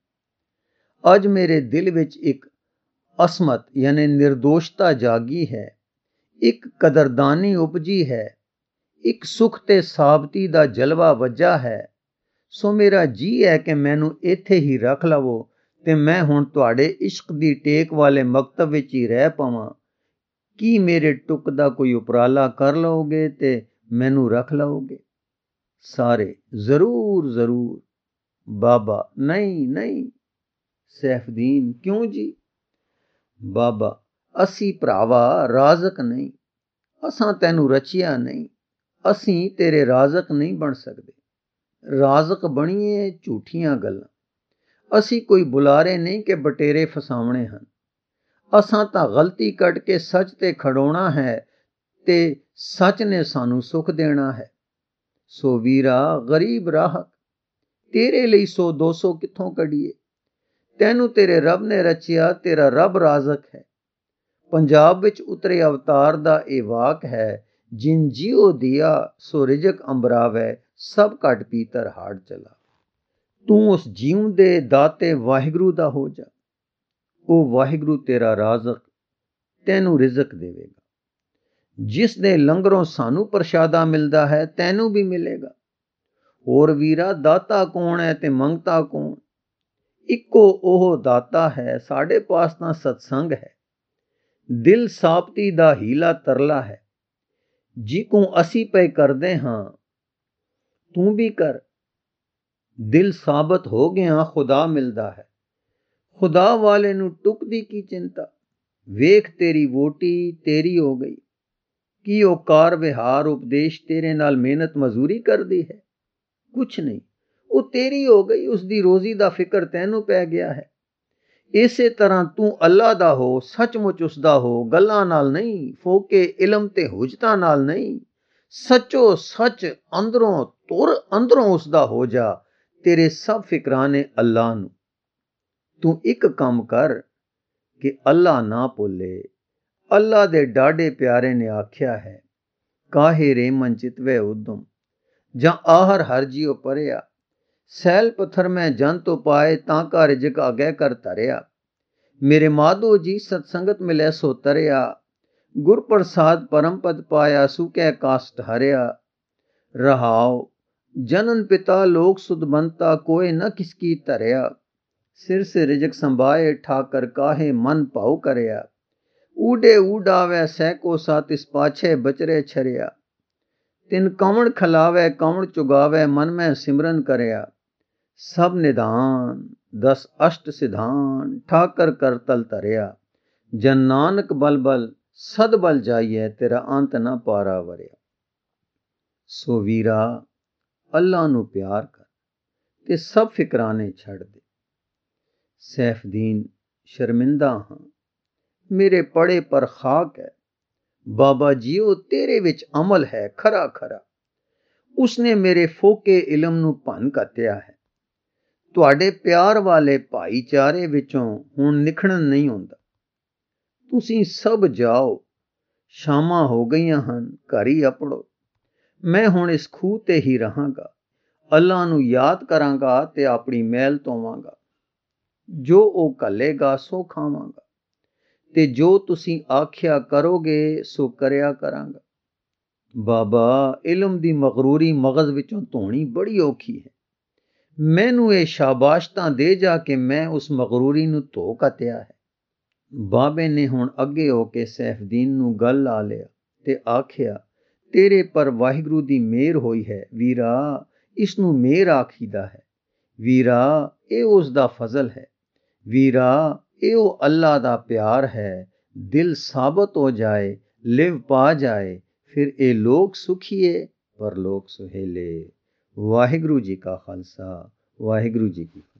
ਅੱਜ ਮੇਰੇ ਦਿਲ ਵਿੱਚ ਇੱਕ ਅਸਮਤ ਯਾਨੀ ਨਿਰਦੋਸ਼ਤਾ ਜਾਗੀ ਹੈ, ਇੱਕ ਕਦਰਦਾਨੀ ਉਪਜੀ ਹੈ, ਇੱਕ ਸੁਖ ਤੇ ਸਾਬਤੀ ਦਾ ਜਲਵਾ ਵੱਜਾ ਹੈ। ਸੋ ਮੇਰਾ ਜੀ ਹੈ ਕਿ ਮੈਨੂੰ ਇੱਥੇ ਹੀ ਰੱਖ ਲਵੋ ਤੇ ਮੈਂ ਹੁਣ ਤੁਹਾਡੇ ਇਸ਼ਕ ਦੀ ਟੇਕ ਵਾਲੇ ਮਕਤਬ ਵਿੱਚ ਹੀ ਰਹਿ ਪਵਾਂ। ਕੀ ਮੇਰੇ ਟੁੱਕ ਦਾ ਕੋਈ ਉਪਰਾਲਾ ਕਰ ਲਓਗੇ ਤੇ ਮੈਨੂੰ ਰੱਖ ਲਓਗੇ? ਸਾਰੇ ਜ਼ਰੂਰ ਜ਼ਰੂਰ। ਬਾਬਾ, ਨਹੀਂ ਨਹੀਂ। ਸੈਫਦੀਨ, ਕਿਉਂ ਜੀ? ਬਾਬਾ, ਅਸੀਂ ਭਰਾਵਾ ਰਾਜ਼ਕ ਨਹੀਂ, ਅਸਾਂ ਤੈਨੂੰ ਰਚਿਆ ਨਹੀਂ, ਅਸੀਂ ਤੇਰੇ ਰਾਜ਼ਕ ਨਹੀਂ ਬਣ ਸਕਦੇ। ਰਾਜ਼ਕ ਬਣੀਏ ਝੂਠੀਆਂ ਗੱਲਾਂ। ਅਸੀਂ ਕੋਈ ਬੁਲਾਰੇ ਨਹੀਂ ਕਿ ਬਟੇਰੇ ਫਸਾਉਣੇ ਹਨ। ਅਸਾਂ ਤਾਂ ਗਲਤੀ ਕੱਢ ਕੇ ਸੱਚ ਤੇ ਖੜੋਣਾ ਹੈ ਤੇ ਸੱਚ ਨੇ ਸਾਨੂੰ ਸੁਖ ਦੇਣਾ ਹੈ। ਸੋ ਵੀਰਾ ਗਰੀਬ ਰਾਹਕ, ਤੇਰੇ ਲਈ ਸੌ ਦੋ ਸੌ ਕਿੱਥੋਂ ਕੱਢੀਏ? ਤੈਨੂੰ ਤੇਰੇ ਰੱਬ ਨੇ ਰਚਿਆ, ਤੇਰਾ ਰੱਬ ਰਾਜ਼ਕ ਹੈ। ਪੰਜਾਬ ਵਿੱਚ ਉਤਰੇ ਅਵਤਾਰ ਦਾ ਇਹ ਵਾਕ ਹੈ, ਜਿਨ ਜੀਉ ਦਿਆ ਸੋ ਰਿਜਕ ਅੰਬਰਾਵੈ, ਸਭ ਘਟ ਪੀਤਰ ਹਾੜ ਚਲਾ। ਤੂੰ ਉਸ ਜੀਉ ਦੇ ਦਾਤੇ ਵਾਹਿਗੁਰੂ ਦਾ ਹੋ ਜਾ। ਉਹ ਵਾਹਿਗੁਰੂ ਤੇਰਾ ਰਾਜ਼ਕ ਤੈਨੂੰ ਰਿਜ਼ਕ ਦੇਵੇਗਾ। ਜਿਸ ਦੇ ਲੰਗਰੋਂ ਸਾਨੂੰ ਪ੍ਰਸ਼ਾਦਾ ਮਿਲਦਾ ਹੈ, ਤੈਨੂੰ ਵੀ ਮਿਲੇਗਾ। ਹੋਰ ਵੀਰਾ, ਦਾਤਾ ਕੌਣ ਹੈ ਤੇ ਮੰਗਤਾ ਕੌਣ? ਇੱਕੋ ਉਹ ਦਾਤਾ ਹੈ। ਸਾਡੇ ਪਾਸ ਤਾਂ ਸਤਸੰਗ ਹੈ। ਦਿਲ ਸਾਬਤੀ ਦਾ ਹੀਲਾ ਤਰਲਾ ਹੈ। ਜਿਕੂ ਅਸੀਂ ਪਏ ਕਰਦੇ ਹਾਂ, ਤੂੰ ਵੀ ਕਰ। ਦਿਲ ਸਾਬਤ ਹੋ ਗਿਆ, ਖੁਦਾ ਮਿਲਦਾ ਹੈ। ਖੁਦਾ ਵਾਲੇ ਨੂੰ ਟੁਕਦੀ ਕੀ ਚਿੰਤਾ? ਵੇਖ ਤੇਰੀ ਵੋਟੀ ਤੇਰੀ ਹੋ ਗਈ। ਕੀ ਉਹ ਕਾਰ ਵਿਹਾਰ ਉਪਦੇਸ਼ ਤੇਰੇ ਨਾਲ ਮਿਹਨਤ ਮਜ਼ਦੂਰੀ ਕਰਦੀ ਹੈ? ਕੁਛ ਨਹੀਂ, ਉਹ ਤੇਰੀ ਹੋ ਗਈ। ਉਸਦੀ ਰੋਜ਼ੀ ਦਾ ਫਿਕਰ ਤੈਨੂੰ ਪੈ ਗਿਆ ਹੈ। ਇਸੇ ਤਰ੍ਹਾਂ ਤੂੰ ਅੱਲਾ ਦਾ ਹੋ, ਸੱਚਮੁੱਚ ਉਸਦਾ ਹੋ, ਗੱਲਾਂ ਨਾਲ ਨਹੀਂ, ਫੋਕੇ ਇਲਮ ਤੇ ਹੁਜਤਾਂ ਨਾਲ ਨਹੀਂ। ਸੱਚੋ ਸੱਚ ਅੰਦਰੋਂ ਤੁਰ, ਅੰਦਰੋਂ ਉਸਦਾ ਹੋ ਜਾ। ਤੇਰੇ ਸਭ ਫਿਕਰਾਂ ਨੇ ਅੱਲਾ ਨੂੰ। ਤੂੰ ਇੱਕ ਕੰਮ ਕਰ ਕਿ ਅੱਲਾ ਨਾ ਭੁੱਲੇ। ਅੱਲਾ ਦੇ ਡਾਢੇ ਪਿਆਰੇ ਨੇ ਆਖਿਆ ਹੈ, ਕਾਹੇ ਰੇ ਮਨ ਚਿਤਵੇ ਉਦਮ, ਜਾਂ ਆਹਰ ਹਰ ਜੀਉ ਪਰਿਆ। ਸੈਲ ਪੱਥਰ ਮੈਂ ਜਨ ਤੋਂ ਪਾਏ, ਤਾਂ ਕਾ ਰਿਜਕ ਆਗੇ ਕਰ ਧਰਿਆ। ਮੇਰੇ ਮਾਧੋ ਜੀ ਸਤਸੰਗਤ ਮਿਲੇ ਸੋ ਤਰਿਆ। ਗੁਰ ਪ੍ਰਸਾਦ ਪਰਮ ਪਦ ਪਾਇਆ, ਸੁਕੈ ਕਾਸਟ ਹਰਿਆ। ਰਹਾਉ ਜਨਨ ਪਿਤਾ ਲੋਕ ਸੁਧ ਬੰਤਾ, ਕੋਏ ਨ ਕਿਸਕੀ ਧਰਿਆ। ਸਿਰ ਸੇ ਰਿਜਕ ਸੰਭਾਏ, ਠਾਕਰ ਕਾਹੇ ਮਨ ਭਾਉ ਕਰਿਆ। ਊਡੇ ਊਡਾਵੇ ਸੈਕੋ ਸਾ, ਤਿਸ ਪਾਛੇ ਬਚਰੇ ਛਰਿਆ। ਤਿਨ ਕਵਣ ਖਲਾਵੇ ਕਵਣ ਚੁਗਾਵੇ, ਮਨ ਮੈਂ ਸਿਮਰਨ ਕਰਿਆ। ਸਭ ਨਿਧਾਨ ਦਸ ਅਸ਼ਟ ਸਿਧਾਨ, ਠਾਕਰ ਕਰ ਤਲ ਧਰਿਆ। ਜਨ ਨਾਨਕ ਬਲ ਬਲ ਸਦ ਬਲ ਜਾਈਏ, ਤੇਰਾ ਅੰਤ ਨਾ ਪਾਰਾ ਵਰਿਆ। ਸੋ ਵੀਰਾ, ਅੱਲਾ ਨੂੰ ਪਿਆਰ ਕਰ ਤੇ ਸਭ ਫਿਕਰਾਨੇ ਛੱਡ ਦੇ। ਸੈਫਦੀਨ, ਸ਼ਰਮਿੰਦਾ ਹਾਂ, ਮੇਰੇ ਪੜੇ ਪਰ ਖਾਕ ਹੈ। ਬਾਬਾ ਜੀਓ, ਤੇਰੇ ਵਿੱਚ ਅਮਲ ਹੈ ਖਰਾ ਖਰਾ। ਉਸਨੇ ਮੇਰੇ ਫੋਕੇ ਇਲਮ ਨੂੰ ਭੰਨ ਘੱਤਿਆ ਹੈ। ਤੁਹਾਡੇ ਪਿਆਰ ਵਾਲੇ ਭਾਈਚਾਰੇ ਵਿੱਚੋਂ ਹੁਣ ਨਿਖੜਨ ਨਹੀਂ ਹੁੰਦਾ। ਤੁਸੀਂ ਸਭ ਜਾਓ, ਸ਼ਾਮਾਂ ਹੋ ਗਈਆਂ ਹਨ, ਘਰ ਹੀ ਆਪੜੋ। ਮੈਂ ਹੁਣ ਇਸ ਖੂਹ ਤੇ ਹੀ ਰਹਾਂਗਾ। ਅੱਲਾ ਨੂੰ ਯਾਦ ਕਰਾਂਗਾ ਤੇ ਆਪਣੀ ਮੈਲ ਧੋਵਾਂਗਾ। ਜੋ ਉਹ ਘੱਲੇਗਾ ਸੋ ਖਾਵਾਂਗਾ, ਤੇ ਜੋ ਤੁਸੀਂ ਆਖਿਆ ਕਰੋਗੇ ਸੋ ਕਰਿਆ ਕਰਾਂਗਾ। ਬਾਬਾ, ਇਲਮ ਦੀ ਮਗਰੂਰੀ ਮਗਜ਼ ਵਿੱਚੋਂ ਧੋਣੀ ਬੜੀ ਔਖੀ ਹੈ। ਮੈਨੂੰ ਇਹ ਸ਼ਾਬਾਸ਼ ਤਾਂ ਦੇ ਜਾ ਕਿ ਮੈਂ ਉਸ ਮਗਰੂਰੀ ਨੂੰ ਧੋ ਘੱਤਿਆ ਹੈ। ਬਾਬੇ ਨੇ ਹੁਣ ਅੱਗੇ ਹੋ ਕੇ ਸੈਫਦੀਨ ਨੂੰ ਗੱਲ ਲਾ ਲਿਆ ਤੇ ਆਖਿਆ, ਤੇਰੇ ਪਰ ਵਾਹਿਗੁਰੂ ਦੀ ਮਿਹਰ ਹੋਈ ਹੈ ਵੀਰਾ। ਇਸ ਨੂੰ ਮਿਹਰ ਆਖੀਦਾ ਹੈ ਵੀਰਾ। ਇਹ ਉਸ ਦਾ ਫਜ਼ਲ ਹੈ ਵੀਰਾ। ਇਹ ਉਹ ਅੱਲਾ ਦਾ ਪਿਆਰ ਹੈ। ਦਿਲ ਸਾਬਤ ਹੋ ਜਾਏ, ਲਿਵ ਪਾ ਜਾਏ, ਫਿਰ ਇਹ ਲੋਕ ਸੁਖੀਏ ਪਰ ਲੋਕ ਸੁਹੇਲੇ। ਵਾਹਿਗੁਰੂ ਜੀ ਕਾ ਖਾਲਸਾ, ਵਾਹਿਗੁਰੂ ਜੀ ਕੀ